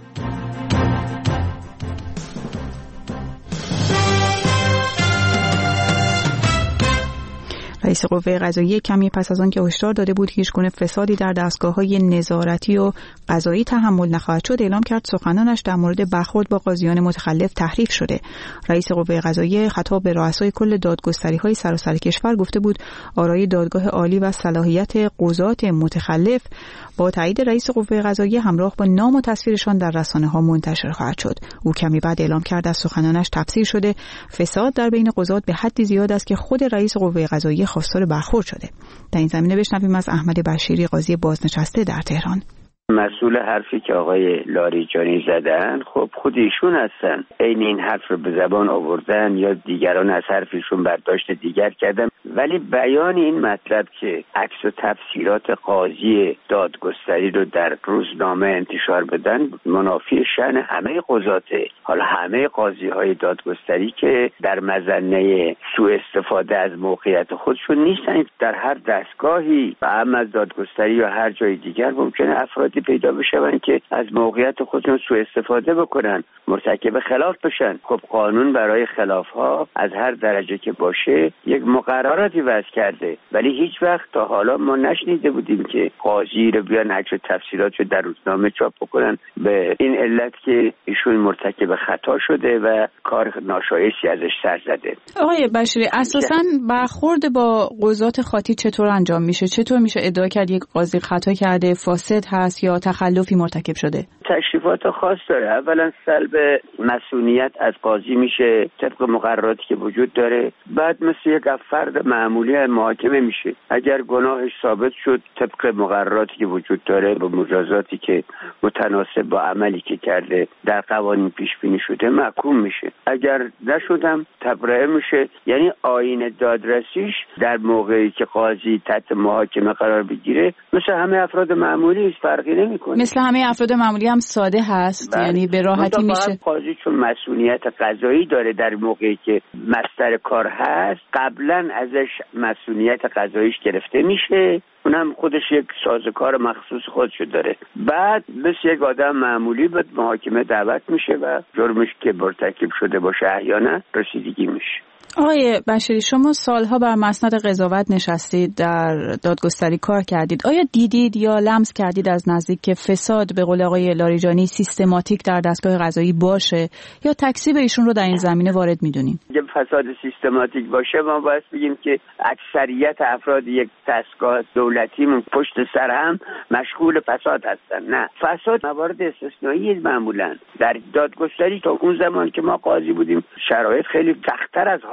رئیس قوه قضاییه کمی پس از آن که هشدار داده بود هیچگونه فسادی در دستگاه‌های نظارتی و قضایی تحمل نخواهد شد، اعلام کرد سخنانش در مورد برخورد با قاضیان متخلف تحریف شده. رئیس قوه قضاییه خطاب به رؤسای کل دادگستری‌های سراسر کشور گفته بود آرای دادگاه عالی و صلاحیت قضات متخلف با تایید رئیس قوه قضاییه همراه با نام و تصویرشان در رسانه‌ها منتشر خواهد شد. او کمی بعد اعلام کرد از سخنانش تفسیر شده فساد در بین قضات به حدی زیاد است که خود رئیس قوه قضاییه خواستار برخورد شده. در این زمینه بشنویم از احمد بشیری، قاضی بازنشسته در تهران. مسئول حرفی که آقای لاریجانی زدن خب خود ایشون هستن، عین این حرف رو به زبان آوردن یا دیگران از حرفشون برداشت دیگر کردن، ولی بیان این مطلب که عکس و تفسیرات قاضی دادگستری رو در روزنامه انتشار بدن منافی شأن همه قضاته. حالا همه قاضی‌های دادگستری که در مظنه سوء استفاده از موقعیت خودشون نیستن، در هر دستگاهی و هم از دادگستری یا هر جای دیگر ممکنه افرادی پیدا بشن که از موقعیت خودشون سوء استفاده بکنن، مرتکب خلاف بشن. خب قانون برای خلاف‌ها از هر درجه که باشه یک مقرراتی وضع کرده، ولی هیچ وقت تا حالا ما نشنیده بودیم که قاضی رو بیان عکس و تفسیراتشو در روزنامه چاپ بکنن به این علت که ایشون مرتکب خطا شده و کار ناشایستی ازش سر زده. آقای بشیری، اساساً برخورد با قضات خاطی چطور انجام میشه؟ چطور میشه ادعا کرد یک قاضی خطا کرده، فاسد هست یا تخلفی مرتکب شده؟ تشریفات خاص داره. اولا سلب مسئولیت از قاضی میشه طبق مقرراتی که وجود داره، بعد مثل یک فرد معمولی محاکمه میشه. اگر گناهش ثابت شد طبق مقرراتی که وجود داره با مجازاتی که متناسب با عملی که کرده در قوانین پیش بینی شده محکوم میشه. اگر نشدم تبرئه میشه. یعنی آیین دادرسیش در موقعی که قاضی تحت محاکمه قرار بگیره مثل همه افراد معمولی است، فرقی نمیکنه. مثل همه افراد معمولی هم ساده هست. یعنی به راحتی میشه. قاضی چون مسئولیت قضایی داره در موقعی که مصدر کار هست قبلا ازش مسئولیت قضاییش گرفته میشه، اونم خودش یک سازوکار مخصوص خودشو داره. بعد مثل یک آدم معمولی به محاکمه دعوت میشه و جرمش که مرتکب شده باشه احیانا رسیدگی میشه. آقای بشیری، شما سالها بر مسند قضاوت نشستید، در دادگستری کار کردید. آیا دیدید یا لمس کردید از نزدیک که فساد به قول آقای لاریجانی سیستماتیک در دستگاه قضایی باشه یا تکذیب ایشون رو در این زمینه وارد میدونین؟ اگه فساد سیستماتیک باشه ما باید بگیم که اکثریت افراد یک دستگاه دولتی پشت سر هم مشغول فساد هستن. نه، فساد موارد استثنایی معمولا در دادگستری تا اون زمان که ما قاضی بودیم شرایط خیلی سخت‌تر از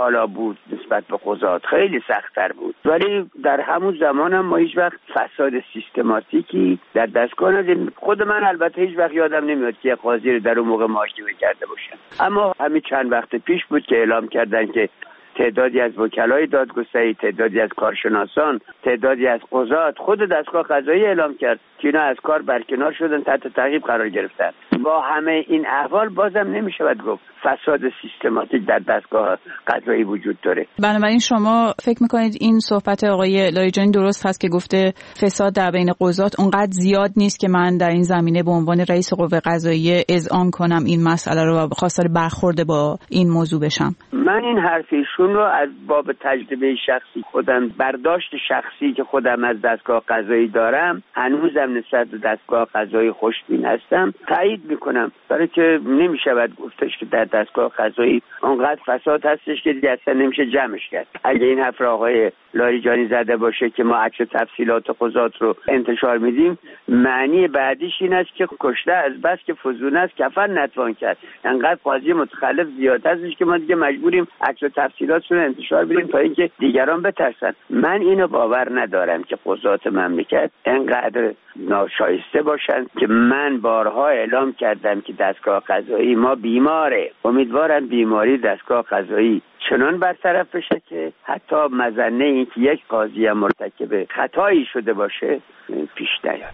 بالا بود نسبت به قضات، خیلی سخت‌تر بود. ولی در همون زمان هم ما هیچ وقت فساد سیستماتیکی در دستگاه ندیدیم. خود من البته هیچ وقت یادم نمیاد که قاضی رو در اون موقع محاکمه کرده باشم. اما همین چند وقت پیش بود که اعلام کردن که تعدادی از وکلای دادگستری، تعدادی از کارشناسان، تعدادی از قضات، خود دستگاه قضایی اعلام کرد که اینا از کار برکنار شدن، تحت تعقیب قرار گرفتن. با همه این احوال بازم نمیشود گفت فساد سیستماتیک در دستگاه قضایی وجود داره. بنابراین شما فکر میکنید این صحبت آقای لاریجانی درست هست که گفته فساد در بین قضات اونقدر زیاد نیست که من در این زمینه به عنوان رئیس قوه قضاییه اذعان کنم این مسئله رو و خواستار برخورد با این موضوع بشم؟ من این حرفیشون رو از باب تجربه شخصی خودم، برداشت شخصی که خودم از دستگاه قضایی دارم، هنوزم نسبت به دستگاه قضایی خوشبین هستم، تایید میکنم. برای که نمیشود گفتش که در دستگاه قضایی اونقدر فساد هستش که دیگه اصلا نمیشه جمعش کرد. اگه این حرف آقای لاریجانی زده باشه که ما عکس تفصیلات قضات رو انتشار میدیم، معنی بعدیش این است که کشته از بس که فزون است کفن نتوان کرد. انقدر قاضی متخلف زیاد هستش که ما دیگه مجبوریم عکس تفصیلاتشون رو انتشار بدیم تا اینکه دیگران بترسن. من اینو باور ندارم که قضات مملکت انقدر ناشایسته باشن که من بارها اعلام کردم که دستگاه قضایی ما بیماره. امیدوارم بیماری دستگاه قضایی چنان برطرف بشه که حتی مظنه این که یک قاضی مرتکب خطایی شده باشه پیش نیاد.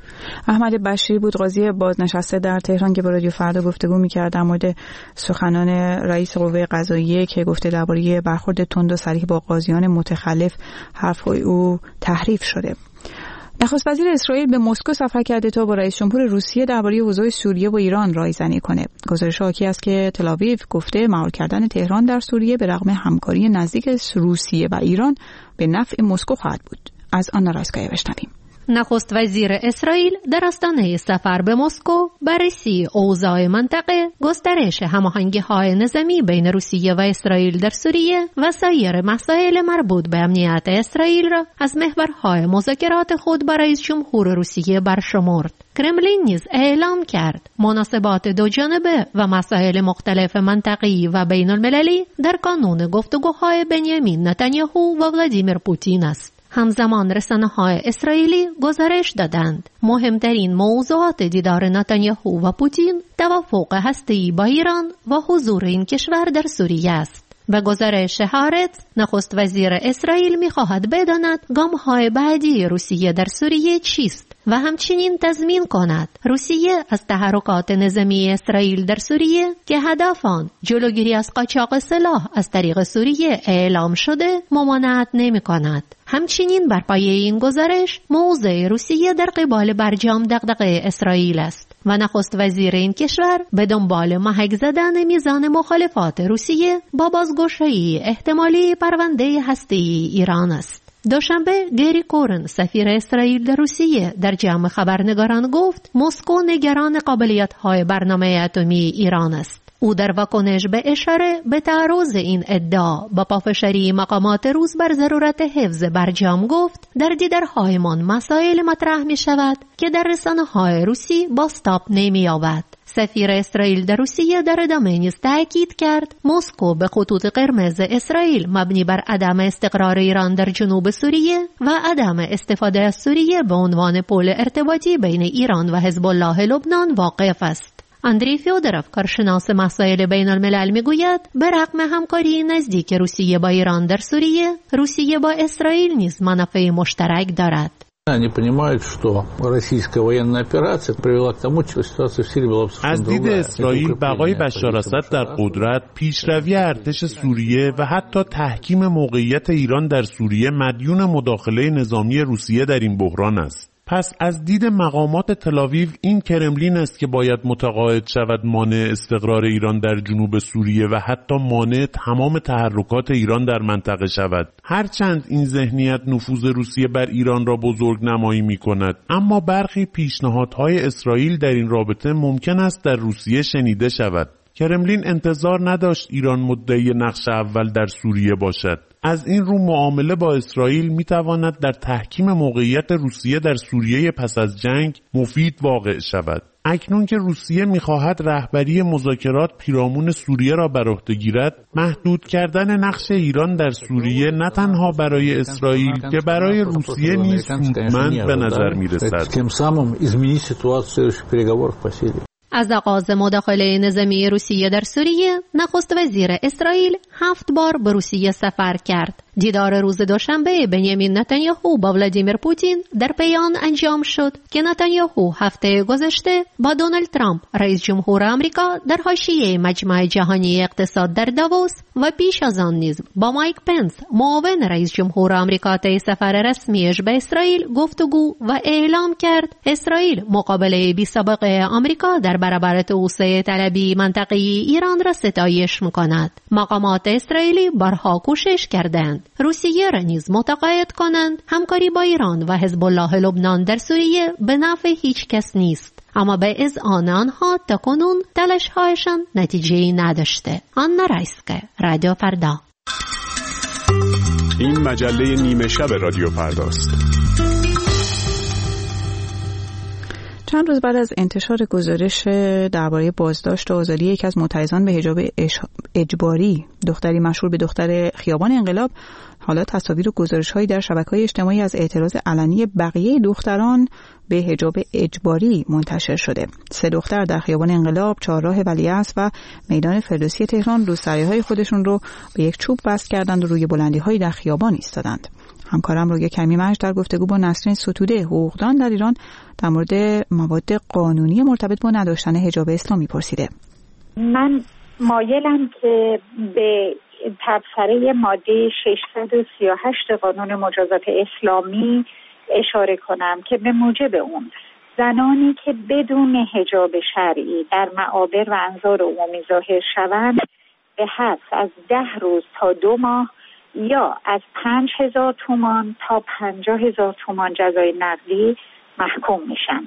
احمد بشیری بود، قاضی بازنشسته در تهران که با رادیو فردا گفتگو می‌کرد در مورد سخنان رئیس قوه قضاییه که گفته درباره برخورد تند و صریح با قاضیان متخلف حرف‌های او تحریف شده. نخست وزیر اسرائیل به مسکو سفر کرده تا با رئیس جمهور روسیه درباره اوضاع سوریه و ایران رایزنی کنه. گزارش حاکی است که تل آویو گفته مهار کردن تهران در سوریه به رغم همکاری نزدیک روسیه و ایران به نفع مسکو خواهد بود. از آنا رایسکایا بشنویم. نخست وزیر اسرائیل در آستانه سفر به مسکو بررسی اوضاع منطقه، گسترش هماهنگی‌های نظامی بین روسیه و اسرائیل در سوریه و سایر مسائل مربوط به امنیت اسرائیل را از محورهای مذاکرات خود با رئیس جمهور روسیه برشمرد. کرملین نیز اعلام کرد مناسبات دو جانبه و مسائل مختلف منطقی و بین المللی در کانون گفتگوهای بنیامین نتانیاهو و ولادیمیر پوتین است. همزمان رسانه‌های اسرائیلی گزارش دادند مهمترین موضوعات دیدار نتانیاهو و پوتین توافق هسته‌ای با ایران و حضور این کشور در سوریه است. به گزارش هارتز، نخست وزیر اسرائیل می‌خواهد بداند گام‌های بعدی روسیه در سوریه چیست و همچنین تضمین کند روسیه از تحرکات نظامی اسرائیل در سوریه که هدف آن جلوگیری از قاچاق سلاح از طریق سوریه اعلام شده ممانعت نمی‌کند. همچنین بر پایه این گزارش موضع روسیه در قبال برجام دغدغه اسرائیل است و نخست وزیر این کشور به دنبال محک زدن میزان مخالفات روسیه با بازگشایی احتمالی پرونده هسته‌ای ایران است. دوشنبه گری کورن سفیر اسرائیل در روسیه در جمع خبرنگاران گفت مسکو نگران قابلیت‌های برنامه اتمی ایران است. او در واکنش به اشاره به تعرض این ادعا با پافشاری مقامات روس بر ضرورت حفظ برجام گفت در دیدارهایمان مسائل مطرح می شود که در رسانه‌های روسی بازتاب نمی یابد. سفیر اسرائیل در روسیه در ادامه نیز تاکید کرد مسکو به خطوط قرمز اسرائیل مبنی بر عدم استقرار ایران در جنوب سوریه و عدم استفاده از سوریه به عنوان پل ارتباطی بین ایران و حزب الله لبنان واقف است. اندری فیودروف، کارشناس مسائل بین الملل، میگوید به رغم همکاری نزدیک روسیه با ایران در سوریه، روسیه با اسرائیل نیز منافع مشترک دارد. از دید اسرائیل بقای بشار اسد در قدرت، پیشروی ارتش سوریه و حتی تحکیم موقعیت ایران در سوریه مدیون مداخله نظامی روسیه در این بحران است. پس از دید مقامات تل آویو این کرملین است که باید متقاعد شود مانع استقرار ایران در جنوب سوریه و حتی مانع تمام تحرکات ایران در منطقه شود. هرچند این ذهنیت نفوذ روسیه بر ایران را بزرگ نمایی می کند، اما برخی پیشنهادهای اسرائیل در این رابطه ممکن است در روسیه شنیده شود. کرملین انتظار نداشت ایران مدعی نقش اول در سوریه باشد. از این رو معامله با اسرائیل میتواند در تحکیم موقعیت روسیه در سوریه پس از جنگ مفید واقع شود. اکنون که روسیه می‌خواهد رهبری مذاکرات پیرامون سوریه را بر عهده گیرد، محدود کردن نقش ایران در سوریه نه تنها برای اسرائیل که برای روسیه نیز سودمند به نظر می‌رسد. از آغاز مداخله نظامی روسیه در سوریه، نخست وزیر اسرائیل 7 بار به روسیه سفر کرد. دیدار روز دوشنبه بنیامین نتانیاهو با ولادیمیر پوتین در پیان انجام شد که نتانیاهو هفته گذشته با دونالد ترامپ رئیس جمهور آمریکا در حاشیه مجمع جهانی اقتصاد در داووس و پیش از آن نیز با مایک پنس معاون رئیس جمهور آمریکا طی سفر رسمیش به اسرائیل گفتگو و اعلام کرد اسرائیل مقابله بی‌سابقه آمریکا در برابر توسعه طلبی منطقه‌ای ایران را ستایش می‌کند. مقامات اسرائیلی بارها کوشش کردند روسیه را نیز متقاعد کنند همکاری با ایران و حزب الله لبنان در سوریه به نفع هیچ کس نیست، اما به اذعان آنها تاکنون تلاش‌هایشان نتیجه‌ای نداشته. آنا رایسکه، رادیو فردا. این مجله نیمه شب رادیو فرداست. چند روز بعد از انتشار گزارش درباره بازداشت و آزاری یکی از معترضان به حجاب اجباری، دختری مشهور به دختر خیابان انقلاب، حالا تصاویر و گزارش‌هایی در شبکه‌های اجتماعی از اعتراض علنی بقیه دختران به حجاب اجباری منتشر شده. 3 دختر در خیابان انقلاب، چهارراه ولیعصر و میدان فردوسی تهران روسری‌های خودشون رو به یک چوب بست کردند و روی بلندی‌هایی در خیابان ایستادند. همکارم رویا کریمی مهش در گفتگو با نسرین ستوده، حقوقدان در ایران، در مورد مواد قانونی مرتبط با نداشتن حجاب اسلامی پرسیده. من مایلم که به تبصره ماده 638 قانون مجازات اسلامی اشاره کنم که به موجب اون زنانی که بدون حجاب شرعی در معابر و انظار عمومی ظاهر شوند به حبس از 10 روز تا 2 ماه یا از 5,000 تومان تا 50,000 تومان جزای نقدی محکوم میشن.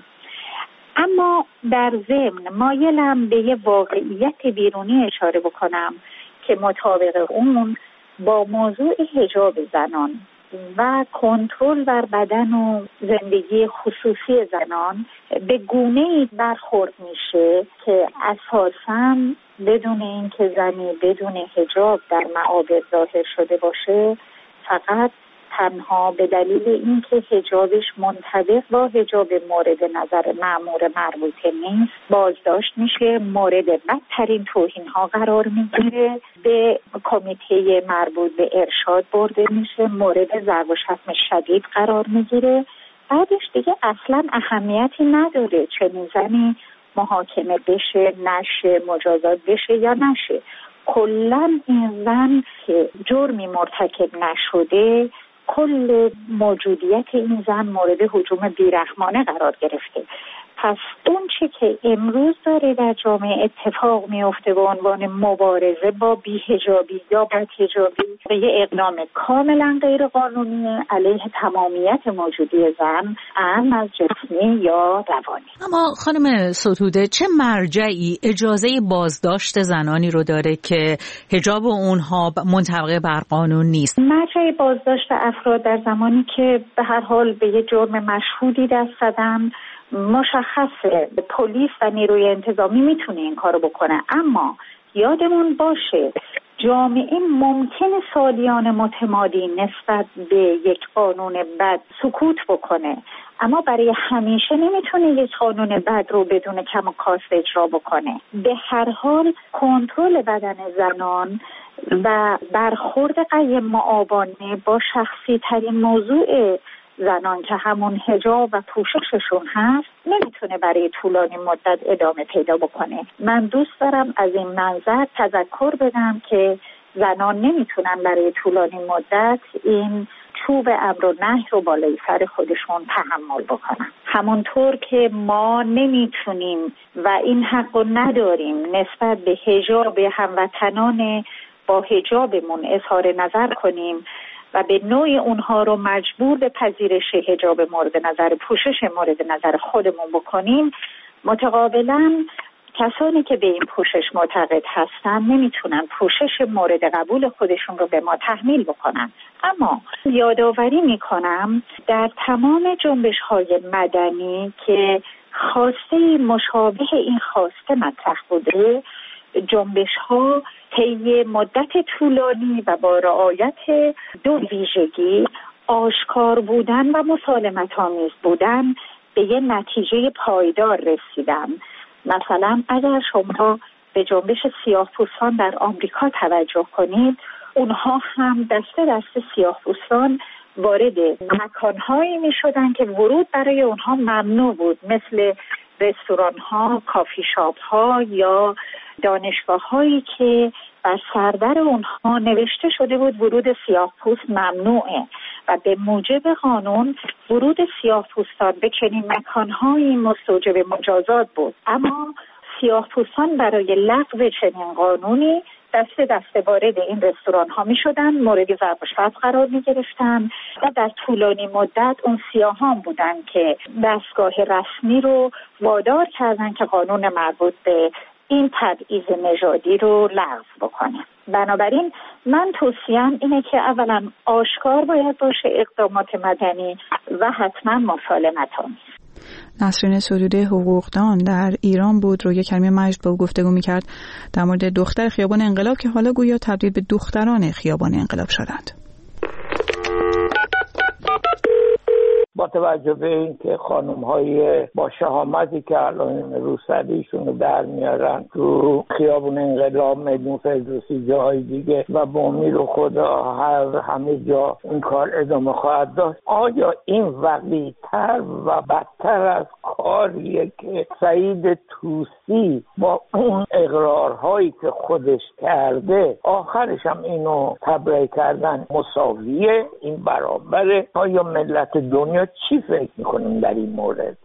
اما در ضمن مایلم به یه واقعیت بیرونی اشاره بکنم که مطابق اون با موضوع حجاب زنان و کنترل بر بدن و زندگی خصوصی زنان به گونه‌ای برخورد میشه که اساساً بدون اینکه زنی بدون حجاب در معابر ظاهر شده باشه، فقط تنها به دلیل اینکه حجابش منطبق با حجاب مورد نظر مأمور مربوطه نیست بازداشت میشه، مورد بدترین توهین‌ها قرار میگیره، به کمیته مربوط به ارشاد برده میشه، مورد ضرب و شتم شدید قرار میگیره. بعدش دیگه اصلا اهمیتی نداره چنین زنی محاکمه بشه نشه، مجازات بشه یا نشه. کلا این زن که جرمی مرتکب نشده، کل موجودیت این زن مورد هجوم بیرحمانه قرار گرفته. پس اون چی که امروز داره در جامعه اتفاق میفته به عنوان مبارزه با بی‌حجابی یا بدحجابی به یه اقدام کاملا غیر قانونی علیه تمامیت موجودی زن، ام از جسمی یا روانی. اما خانم ستوده، چه مرجعی اجازه بازداشت زنانی رو داره که حجاب اونها منطبق بر قانون نیست؟ مرجع بازداشت افراد در زمانی که به هر حال به یه جرم مشهودی دست زدن مشخصه، پلیس و نیروی انتظامی میتونه این کارو بکنه. اما یادمون باشه جامعه ممکنه سالیان متمادی نسبت به یک قانون بد سکوت بکنه، اما برای همیشه نمیتونه یک قانون بد رو بدون کم و کاست اجرا بکنه. به هر حال کنترل بدن زنان و برخورد قیم معابانه با شخصی ترین موضوع زنان که همون حجاب و پوشششون هست نمیتونه برای طولانی مدت ادامه پیدا بکنه. من دوست دارم از این منظر تذکر بدم که زنان نمیتونن برای طولانی مدت این چوب امر و نهی رو بالای سر خودشون تحمل بکنن. همونطور که ما نمیتونیم و این حق رو نداریم نسبت به حجاب هموطنان با حجابمون اظهار نظر کنیم و به نوعی اونها رو مجبور به پذیرش حجاب مورد نظر، پوشش مورد نظر خودمون بکنیم، متقابلا کسانی که به این پوشش معتقد هستن نمیتونن پوشش مورد قبول خودشون رو به ما تحمیل بکنن. اما یادآوری میکنم در تمام جنبش‌های مدنی که خواسته مشابه این خواسته مطرح بوده، جنبش‌ها طی مدت طولانی و با رعایت دو ویژگی، آشکار بودن و مسالمت‌آمیز بودن، به یه نتیجه پایدار رسیدن. مثلا اگر شما به جنبش سیاه‌پوستان در آمریکا توجه کنید، اونها هم دسته سیاه‌پوستان وارد مکان‌هایی می‌شدن که ورود برای اونها ممنوع بود، مثل رستوران‌ها، کافی شاپ‌ها یا دانشگاه‌هایی که بر سردر اونها نوشته شده بود ورود سیاه‌پوست ممنوعه و به موجب قانون ورود سیاه‌پوستان به چنین مکان‌هایی مستوجب مجازات بود. اما سیاه‌پوستان برای لغو چنین قانونی دسته وارد این رستوران ها می شدن، مورد ضرب و شتم قرار می گرفتن و در طولانی مدت اون سیاهان بودن که دستگاه رسمی رو وادار کردن که قانون مربوط به این تبعیض نژادی رو لغو بکنه. بنابراین من توصیه‌ام اینه که اولا آشکار باید باشه اقدامات مدنی و حتما مسالمت‌آمیز. نسرین ستوده حقوقدان در ایران بود. روی کریمی مجد با گفتگو می‌کرد در مورد دختر خیابان انقلاب که حالا گویا تبدیل به دختران خیابان انقلاب شدند. با توجه به اینکه خانم‌های با شهامتی که الان روسریشون رو در میارن تو خیابون انقلاب، میدون فردوسی، جاهای دیگه و با امید خدا همه جا این کار ادامه خواهد داشت، آیا این وقیح‌تر و بدتر از کاریه که سعید طوسی با اون اقرارهایی که خودش کرده آخرش هم اینو تبرئه کردن مساویه؟ این برابره؟ آیا ملت دنیا چی فکر میکنیم در این مورد؟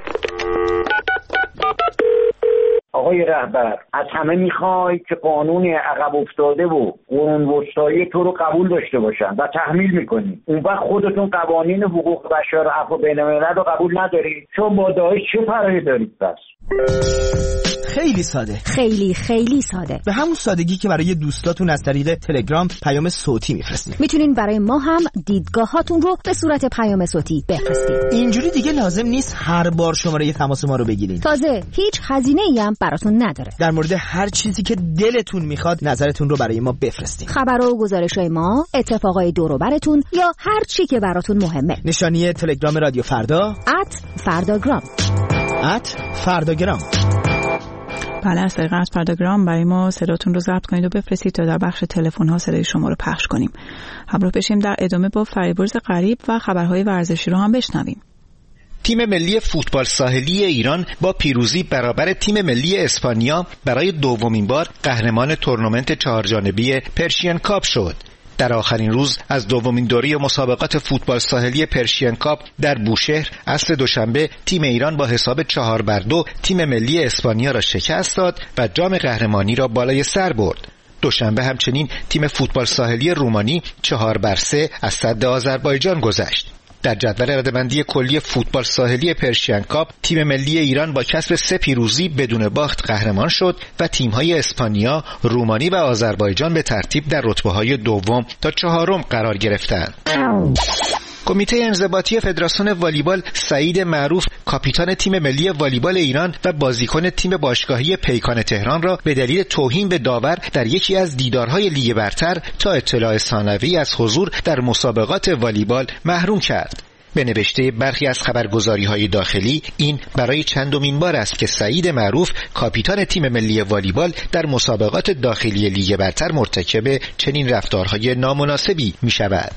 آقای رهبر، از همه میخوای که قانون عقب افتاده و قرون وسطایی تو رو قبول داشته باشن و تحمیل میکنی. اون وقت خودتون قوانین حقوق بشر و عفو بین الملل رو قبول ندارید، چون با داعش چه فرقی دارید؟ بس خیلی ساده، خیلی ساده، به همون سادگی که برای دوستاتون از طریق تلگرام پیام صوتی میفرستید. میتونین برای ما هم دیدگاهاتون رو به صورت پیام صوتی بفرستید. اینجوری دیگه لازم نیست هر بار شماره تماس ما رو بگیرین. تازه هیچ هزینه‌ای هم براتون نداره. در مورد هر چیزی که دلتون میخواد نظرتون رو برای ما بفرستید. خبرها و گزارش‌های ما، اتفاقای دور و براتون یا هر چی که براتون مهمه. نشانی تلگرام رادیو فردا @فرداگرام. @فرداگرام. بله، از طریق فرداگرام برای ما صداتون رو ضبط کنید و بفرستید تا در بخش تلفن ها صدای شما رو پخش کنیم. همراه بشیم در ادامه با فریبرز غریب و خبرهای ورزشی رو هم بشنویم. تیم ملی فوتبال ساحلی ایران با پیروزی برابر تیم ملی اسپانیا برای دومین بار قهرمان تورنمنت چهارجانبی پرشین کاپ شد. در آخرین روز از دومین دوره مسابقات فوتبال ساحلی پرشین کاپ در بوشهر عصر دوشنبه تیم ایران با حساب 4-2 تیم ملی اسپانیا را شکست داد و جام قهرمانی را بالای سر برد. دوشنبه همچنین تیم فوتبال ساحلی رومانی 4-3 از سد آذربایجان گذشت. در جدول رده‌بندی کلی فوتبال ساحلی پرشین کاپ تیم ملی ایران با کسب 3 پیروزی بدون باخت قهرمان شد و تیم‌های اسپانیا، رومانی و آذربایجان به ترتیب در رتبه‌های دوم تا چهارم قرار گرفتند. کمیته انضباطی فدراسیون والیبال سعید معروف کاپیتان تیم ملی والیبال ایران و بازیکن تیم باشگاهی پیکان تهران را به دلیل توهین به داور در یکی از دیدارهای لیگ برتر تا اطلاع ثانوی از حضور در مسابقات والیبال محروم کرد. به نوشته برخی از خبرگزاری‌های داخلی این برای چندمین بار است که سعید معروف کاپیتان تیم ملی والیبال در مسابقات داخلی لیگ برتر مرتکب چنین رفتارهای نامناسبی می‌شود.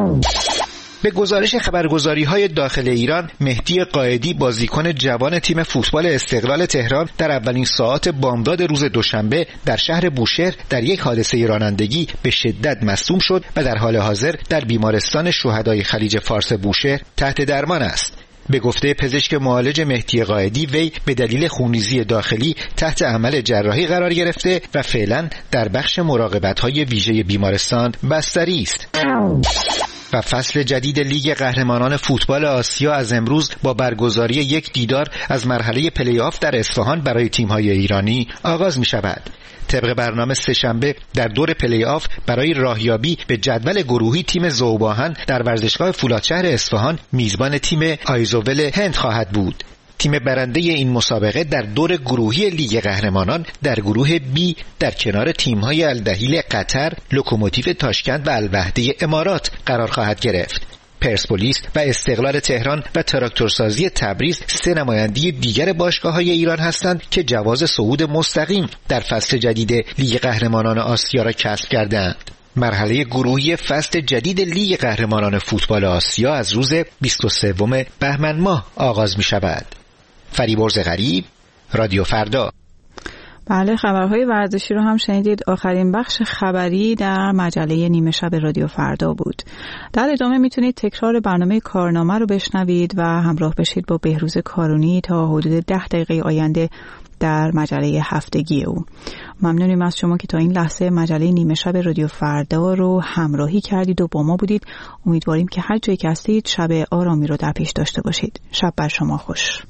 به گزارش خبرگزاری‌های داخل ایران، مهدی قائدی بازیکن جوان تیم فوتبال استقلال تهران در اولین ساعات بامداد روز دوشنبه در شهر بوشهر در یک حادثه رانندگی به شدت مصدوم شد و در حال حاضر در بیمارستان شهدای خلیج فارس بوشهر تحت درمان است. به گفته پزشک معالج مهدی قائدی، وی به دلیل خونریزی داخلی تحت عمل جراحی قرار گرفته و فعلا در بخش مراقبت‌های ویژه بیمارستان بستری است. و فصل جدید لیگ قهرمانان فوتبال آسیا از امروز با برگزاری یک دیدار از مرحله پلی آف در اصفهان برای تیم‌های ایرانی آغاز می‌شود. طبق برنامه سه‌شنبه در دور پلی آف برای راهیابی به جدول گروهی تیم ذوباهن در ورزشگاه فولادشهر اصفهان میزبان تیم آیزول هند خواهد بود. تیم برنده این مسابقه در دور گروهی لیگ قهرمانان در گروه بی در کنار تیم‌های الدحیل قطر، لوکوموتیو تاشکند و الوحده امارات قرار خواهد گرفت. پرسپولیس و استقلال تهران و تراکتورسازی تبریز 3 نماینده دیگر باشگاه‌های ایران هستند که جواز صعود مستقیم در فصل جدید لیگ قهرمانان آسیا را کسب کردند. مرحله گروهی فصل جدید لیگ قهرمانان فوتبال آسیا از روز 23 بهمن ماه آغاز می شود. فریبرز غریب، رادیو فردا. بله، خبرهای ورزشی رو هم شنیدید. آخرین بخش خبری در مجله نیمه شب رادیو فردا بود. در ادامه میتونید تکرار برنامه کارنامه رو بشنوید و همراه بشید با بهروز کارونی تا حدود 10 دقیقه آینده در مجله هفتگی او. ممنونیم از شما که تا این لحظه مجله نیمه شب رادیو فردا رو همراهی کردید و با ما بودید. امیدواریم که هر جایی که هستید شب آرامی رو در پیش داشته باشید. شب بر شما خوش.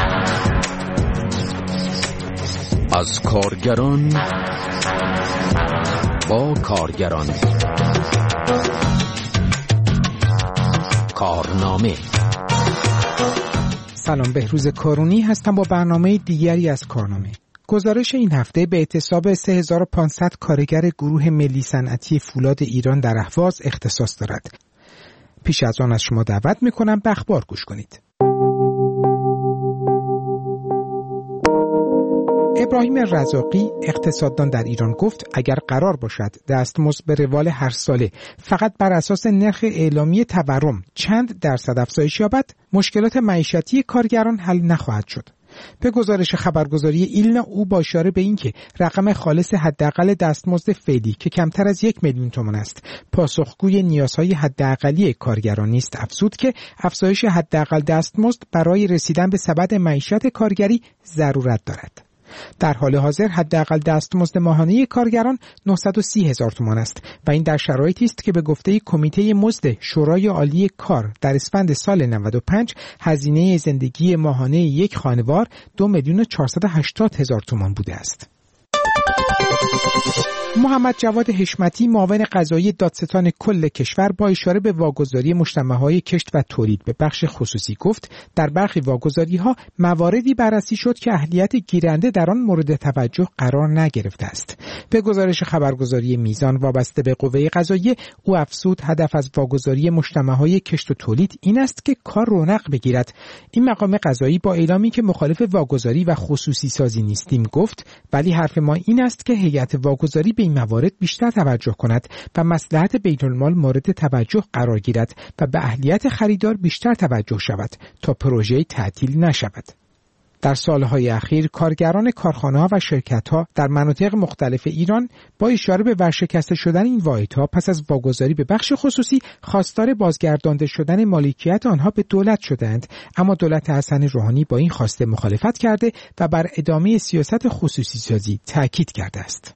از کارگران با کارگران، کارنامه. سلام، بهروز کارونی هستم با برنامه دیگری از کارنامه. گزارش این هفته به اعتصاب 3500 کارگر گروه ملی صنعتی فولاد ایران در اهواز اختصاص دارد. پیش از آن از شما دعوت می‌کنم به اخبار گوش کنید. ابراهیم رزاقی اقتصاددان در ایران گفت اگر قرار باشد دستمزد به روال هر ساله فقط بر اساس نرخ اعلامی تورم چند درصد افزایش یابد، مشکلات معیشتی کارگران حل نخواهد شد. به گزارش خبرگزاری ایلنا او با اشاره به اینکه رقم خالص حداقل دستمزد فعلی که کمتر از 1 میلیون تومان است پاسخگوی نیازهای حداقلی کارگران نیست، افزود که افزایش حداقل دستمزد برای رسیدن به سبد معیشت کارگری ضرورت دارد. در حال حاضر حداقل دستمزد ماهانه کارگران 930,000 تومان است و این در شرایطی است که به گفته کمیته مزد شورای عالی کار در اسفند سال 95 هزینه زندگی ماهانه یک خانوار 2,480,000 تومان بوده است. محمد جواد حشمتی معاون قضایی دادستان کل کشور با اشاره به واگذاری مجتمع‌های کشت و تولید به بخش خصوصی گفت در برخی واگذاری‌ها مواردی بررسی شد که اهلیت گیرنده در آن مورد توجه قرار نگرفته است. به گزارش خبرگزاری میزان وابسته به قوه قضاییه او افزود هدف از واگذاری مجتمع‌های کشت و تولید این است که کار رونق بگیرد. این مقام قضایی با اعلامی که مخالف واگذاری و خصوصی سازی نیستیم گفت ولی حرف ما این است که هیئت واگذاری به این موارد بیشتر توجه کند و مصلحت بیت المال مورد توجه قرار گیرد و به اهلیت خریدار بیشتر توجه شود تا پروژه تعطیل نشود. در سالهای اخیر کارگران کارخانه‌ها و شرکت‌ها در مناطق مختلف ایران با اشاره به ورشکسته شدن این واحدها پس از واگذاری به بخش خصوصی خواستار بازگردانده شدن مالکیت آنها به دولت شدند، اما دولت حسن روحانی با این خواسته مخالفت کرده و بر ادامه سیاست خصوصی سازی تاکید کرده است.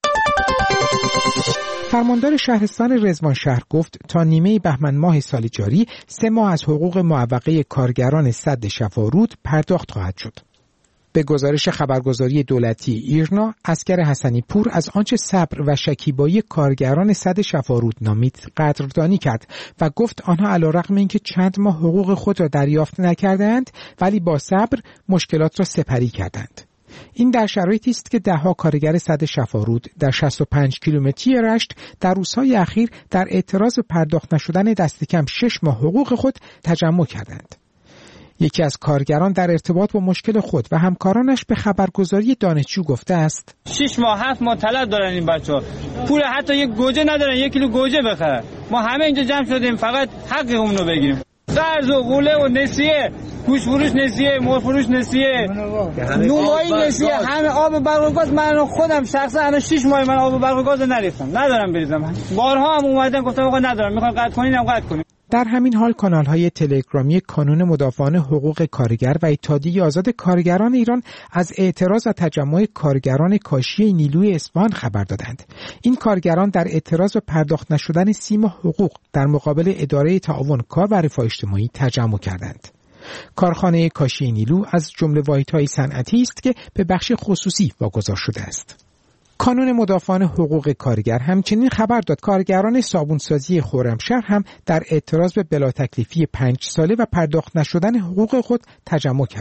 فرماندار شهرستان رضوانشهر گفت تا نیمه بهمن ماه سال جاری 3 ماه از حقوق معوقه کارگران سد شفارود پرداخت خواهد شد. به گزارش خبرگزاری دولتی ایرنا، اسکر حسنی پور از آنچه صبر و شکیبایی کارگران سد شفارود نامید قدردانی کرد و گفت آنها علیرغم اینکه چند ماه حقوق خود را دریافت نکردند ولی با صبر مشکلات را سپری کردند. این در شرایطی است که دهها کارگر سد شفارود در 65 کیلومتری رشت در روزهای اخیر در اعتراض به پرداخت نشدن دست کم 6 ماه حقوق خود تجمع کردند. یکی از کارگران در ارتباط با مشکل خود و همکارانش به خبرگزاری دانشجو گفته است 6 ماه 7 ماه طلب دارن این بچه‌ها، پول حتی یک گوجه ندارن 1 کیلو گوجه بخرن. ما همه اینجا جمع شدیم فقط حقمون رو بگیریم. قرض و قوله و نسیه، گوش فروش نسیه، مرغ فروش نسیه، نونوایی نسیه، همه آب و برق و گاز. من خودم شخصا الان 6 ماه من آب و برق و گاز نریختم، ندارم بریزم. بارها هم اومدن گفتم آقا ندارم، میخوام قطع کنین هم قطع کنین. در همین حال کانال‌های تلگرامی کانون مدافعان حقوق کارگر و اتحادیه آزاد کارگران ایران از اعتراض و تجمع کارگران کاشی نیلوی اصفهان خبر دادند. این کارگران در اعتراض به پرداخت نشدن 30 ماه حقوق در مقابل اداره تعاون کار و رفاه اجتماعی تجمع کردند. کارخانه کاشی نیلو از جمله واحدهای صنعتی است که به بخش خصوصی واگذار شده است. کانون مدافعان حقوق کارگر همچنین خبر داد کارگران صابونسازی خرمشهر هم در اعتراض به بلا تکلیفی 5 ساله و پرداخت نشدن حقوق خود تجمع کردند.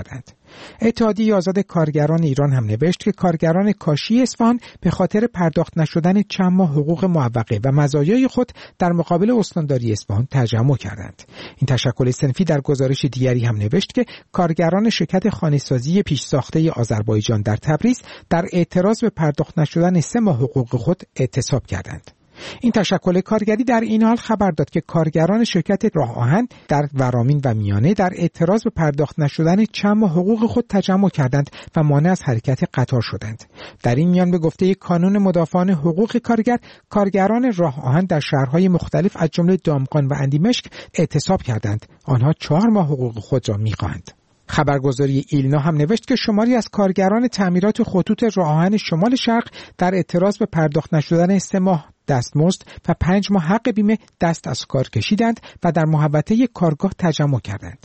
اتحادیه آزاد کارگران ایران هم نوشت که کارگران کاشی اصفهان به خاطر پرداخت نشدن چند ماه حقوق معوقه و مزایای خود در مقابل استانداری اصفهان تجمع کردند. این تشکل صنفی در گزارش دیگری هم نوشت که کارگران شرکت خانه‌سازی پیشساخته آذربایجان در تبریز در اعتراض به پرداخت نشدن 3 ماه حقوق خود اعتصاب کردند. این تشکل کارگری در این حال خبر داد که کارگران شرکت راه آهن در ورامین و میانه در اعتراض به پرداخت نشدن چند ماه حقوق خود تجمع کردند و مانع از حرکت قطار شدند. در این میان به گفته کانون مدافعان حقوق کارگر، کارگران راه آهن در شهرهای مختلف از جمله دامغان و اندیمشک اعتصاب کردند. آنها 4 ماه حقوق خود را می‌خواهند. خبرگزاری ایلنا هم نوشت که شماری از کارگران تعمیرات خطوط راه آهن شمال شرق در اعتراض به پرداخت نشدن 3 ماه دستمزد و 5 ماه حق بیمه دست از کار کشیدند و در محوطه کارگاه تجمع کردند.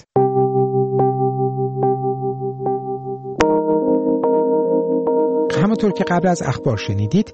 همونطور که قبل از اخبار شنیدید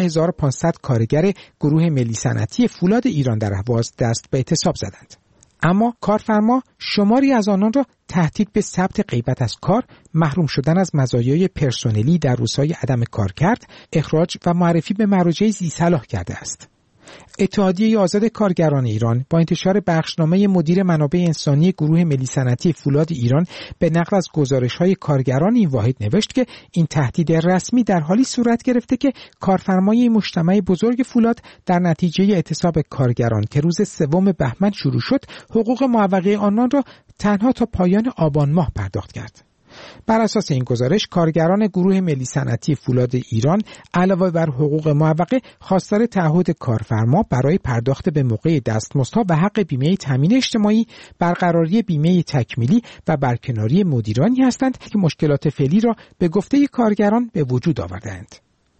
3500 کارگر گروه ملی صنعتی فولاد ایران در اهواز دست به اعتصاب زدند. اما کارفرما شماری از آنان را تهدید به ثبت غیبت از کار، محروم شدن از مزایای پرسنلی در روزهای عدم کارکرد، اخراج و معرفی به مراجع ذی‌صلاح کرده است. اتحادیه آزاد کارگران ایران با انتشار بخشنامه مدیر منابع انسانی گروه ملی صنعتی فولاد ایران به نقل از گزارش‌های کارگران این واحد نوشت که این تهدید رسمی در حالی صورت گرفته که کارفرمای مجتمع بزرگ فولاد در نتیجه اعتصاب کارگران که روز 3 بهمن شروع شد، حقوق معوقه آنان را تنها تا پایان آبان ماه پرداخت کرد. بر اساس این گزارش کارگران گروه ملی صنعتی فولاد ایران علاوه بر حقوق معوقه خواستار تعهد کارفرما برای پرداخت به موقع دستمزدها و حق بیمه تامین اجتماعی، برقراری بیمه تکمیلی و برکناری مدیرانی هستند که مشکلات فعلی را به گفته کارگران به وجود آوردند.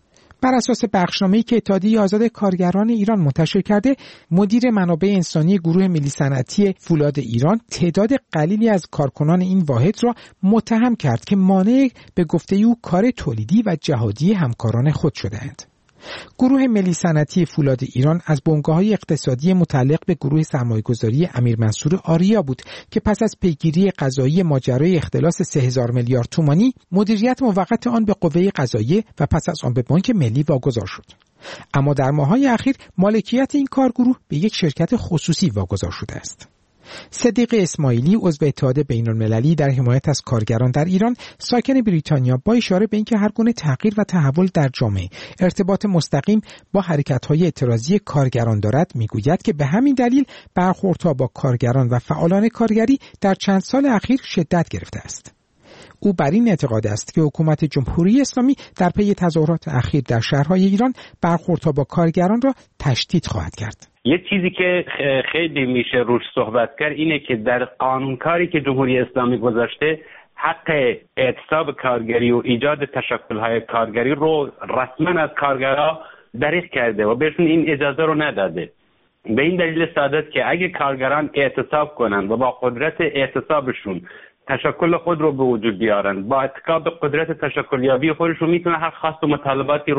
بر اساس بخشنامه‌ای که اتحادیه آزاد کارگران ایران منتشر کرده، مدیر منابع انسانی گروه ملی صنعتی فولاد ایران تعداد قلیلی از کارکنان این واحد را متهم کرد که مانع به گفته او کار تولیدی و جهادی همکاران خود شده‌اند. گروه ملی صنعتی فولاد ایران از بنگاه‌های اقتصادی متعلق به گروه سرمایه‌گذاری امیر منصور آریا بود که پس از پیگیری قضایی ماجرای اختلاس 3000 میلیارد تومانی مدیریت موقت آن به قوه قضاییه و پس از آن به بانک ملی واگذار شد. اما در ماه‌های اخیر مالکیت این کارگروه به یک شرکت خصوصی واگذار شده است. صدیق اسماعیلی عضو اتحاد بین‌المللی در حمایت از کارگران در ایران، ساکن بریتانیا، با اشاره به اینکه هر گونه تغییر و تحول در جامعه ارتباط مستقیم با حرکت‌های اعتراضی کارگران دارد، میگوید که به همین دلیل برخوردها با کارگران و فعالان کارگری در چند سال اخیر شدت گرفته است. او بر این اعتقاد است که حکومت جمهوری اسلامی در پی تظاهرات اخیر در شهرهای ایران برخوردها با کارگران را تشدید خواهد کرد. یه چیزی که خیلی میشه روش صحبت کرد اینه که در قانونکاری که جمهوری اسلامی گذاشته حق اعتصاب کارگری و ایجاد تشکل‌های کارگری رو رسما از کارگرها دریغ کرده و بهشون این اجازه رو نداده. به این دلیل ساده که اگه کارگران اعتصاب کنن و با قدرت اعتصابشون تشکل خود رو به وجود بیارن، با اتکا به قدرت تشکلیابی خودشون میتونه هر خواست و مطالباتی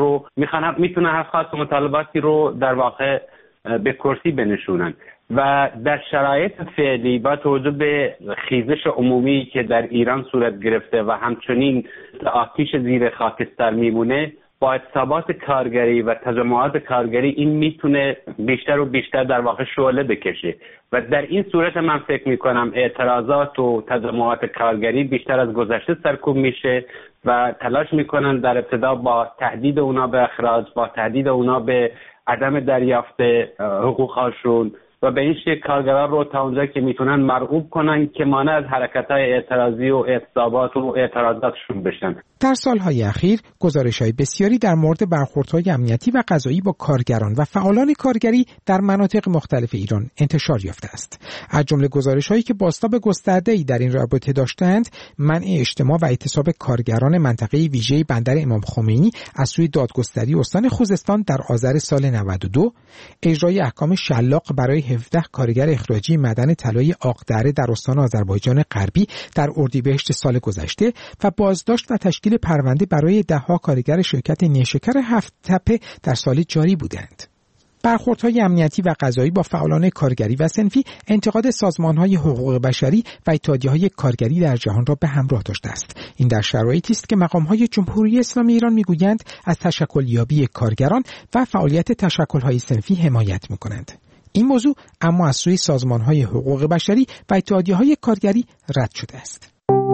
رو در واقع به کرسی بنشونن و در شرایط فعلی با توجه به خیزش عمومی که در ایران صورت گرفته و همچنین آتش زیر خاکستر میمونه، با اعتصابات کارگری و تجمعات کارگری این میتونه بیشتر و بیشتر در واقع شعله بکشه و در این صورت من فکر میکنم اعتراضات و تجمعات کارگری بیشتر از گذشته سرکوب میشه و تلاش میکنن در ابتدا با تهدید اونا به اخراج، با تهدید اونا به عدم دریافت حقوقشون و به این شکل کارگران رو تا اونجا که میتونن مرغوب کنن که مانع از حرکت‌های اعتراضی و اعتصابات و اعتراضاتشون بشن. در سالهای اخیر گزارش‌های بسیاری در مورد برخوردهای امنیتی و قضایی با کارگران و فعالان کارگری در مناطق مختلف ایران انتشار یافته است. از جمله گزارش‌هایی که بازتاب گسترده‌ای در این رابطه داشتند، منع اجتماع و اعتصاب کارگران منطقه ویژه بندر امام خمینی از سوی دادگستری استان خوزستان در آذر سال 92، اجرای احکام شلاق برای 17 کارگر اخراجی معدن طلای آقدره در استان آذربایجان غربی در اردیبهشت سال گذشته و بازداشت و تشکیل پرونده برای 10 کارگر شرکت نیشکر هفت تپه در سال جاری بودند. برخوردهای امنیتی و قضایی با فعالان کارگری و صنفی انتقاد سازمان‌های حقوق بشری و اتحادیه‌های کارگری در جهان را به همراه داشته است. این در شرایطی است که مقام‌های جمهوری اسلامی ایران می‌گویند از تشکل‌یابی کارگران و فعالیت تشکل‌های صنفی حمایت می‌کنند. این موضوع اما از سوی سازمان‌های حقوق بشری و اتحادیه‌های کارگری رد شده است.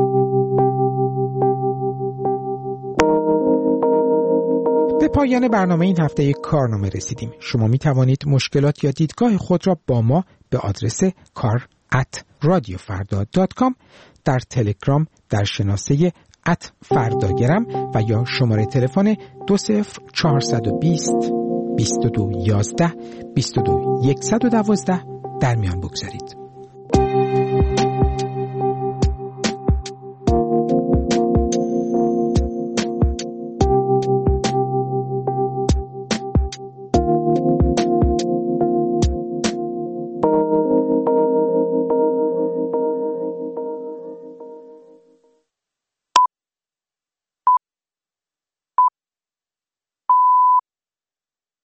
به پایان برنامه این هفته کارنامه رسیدیم. شما می توانید مشکلات یا دیدگاه خود را با ما به آدرس kar@radiofarda.com در تلگرام در شناسه @فرداگرم و یا شماره تلفن 20420 2211 22 112 در میان بگذارید.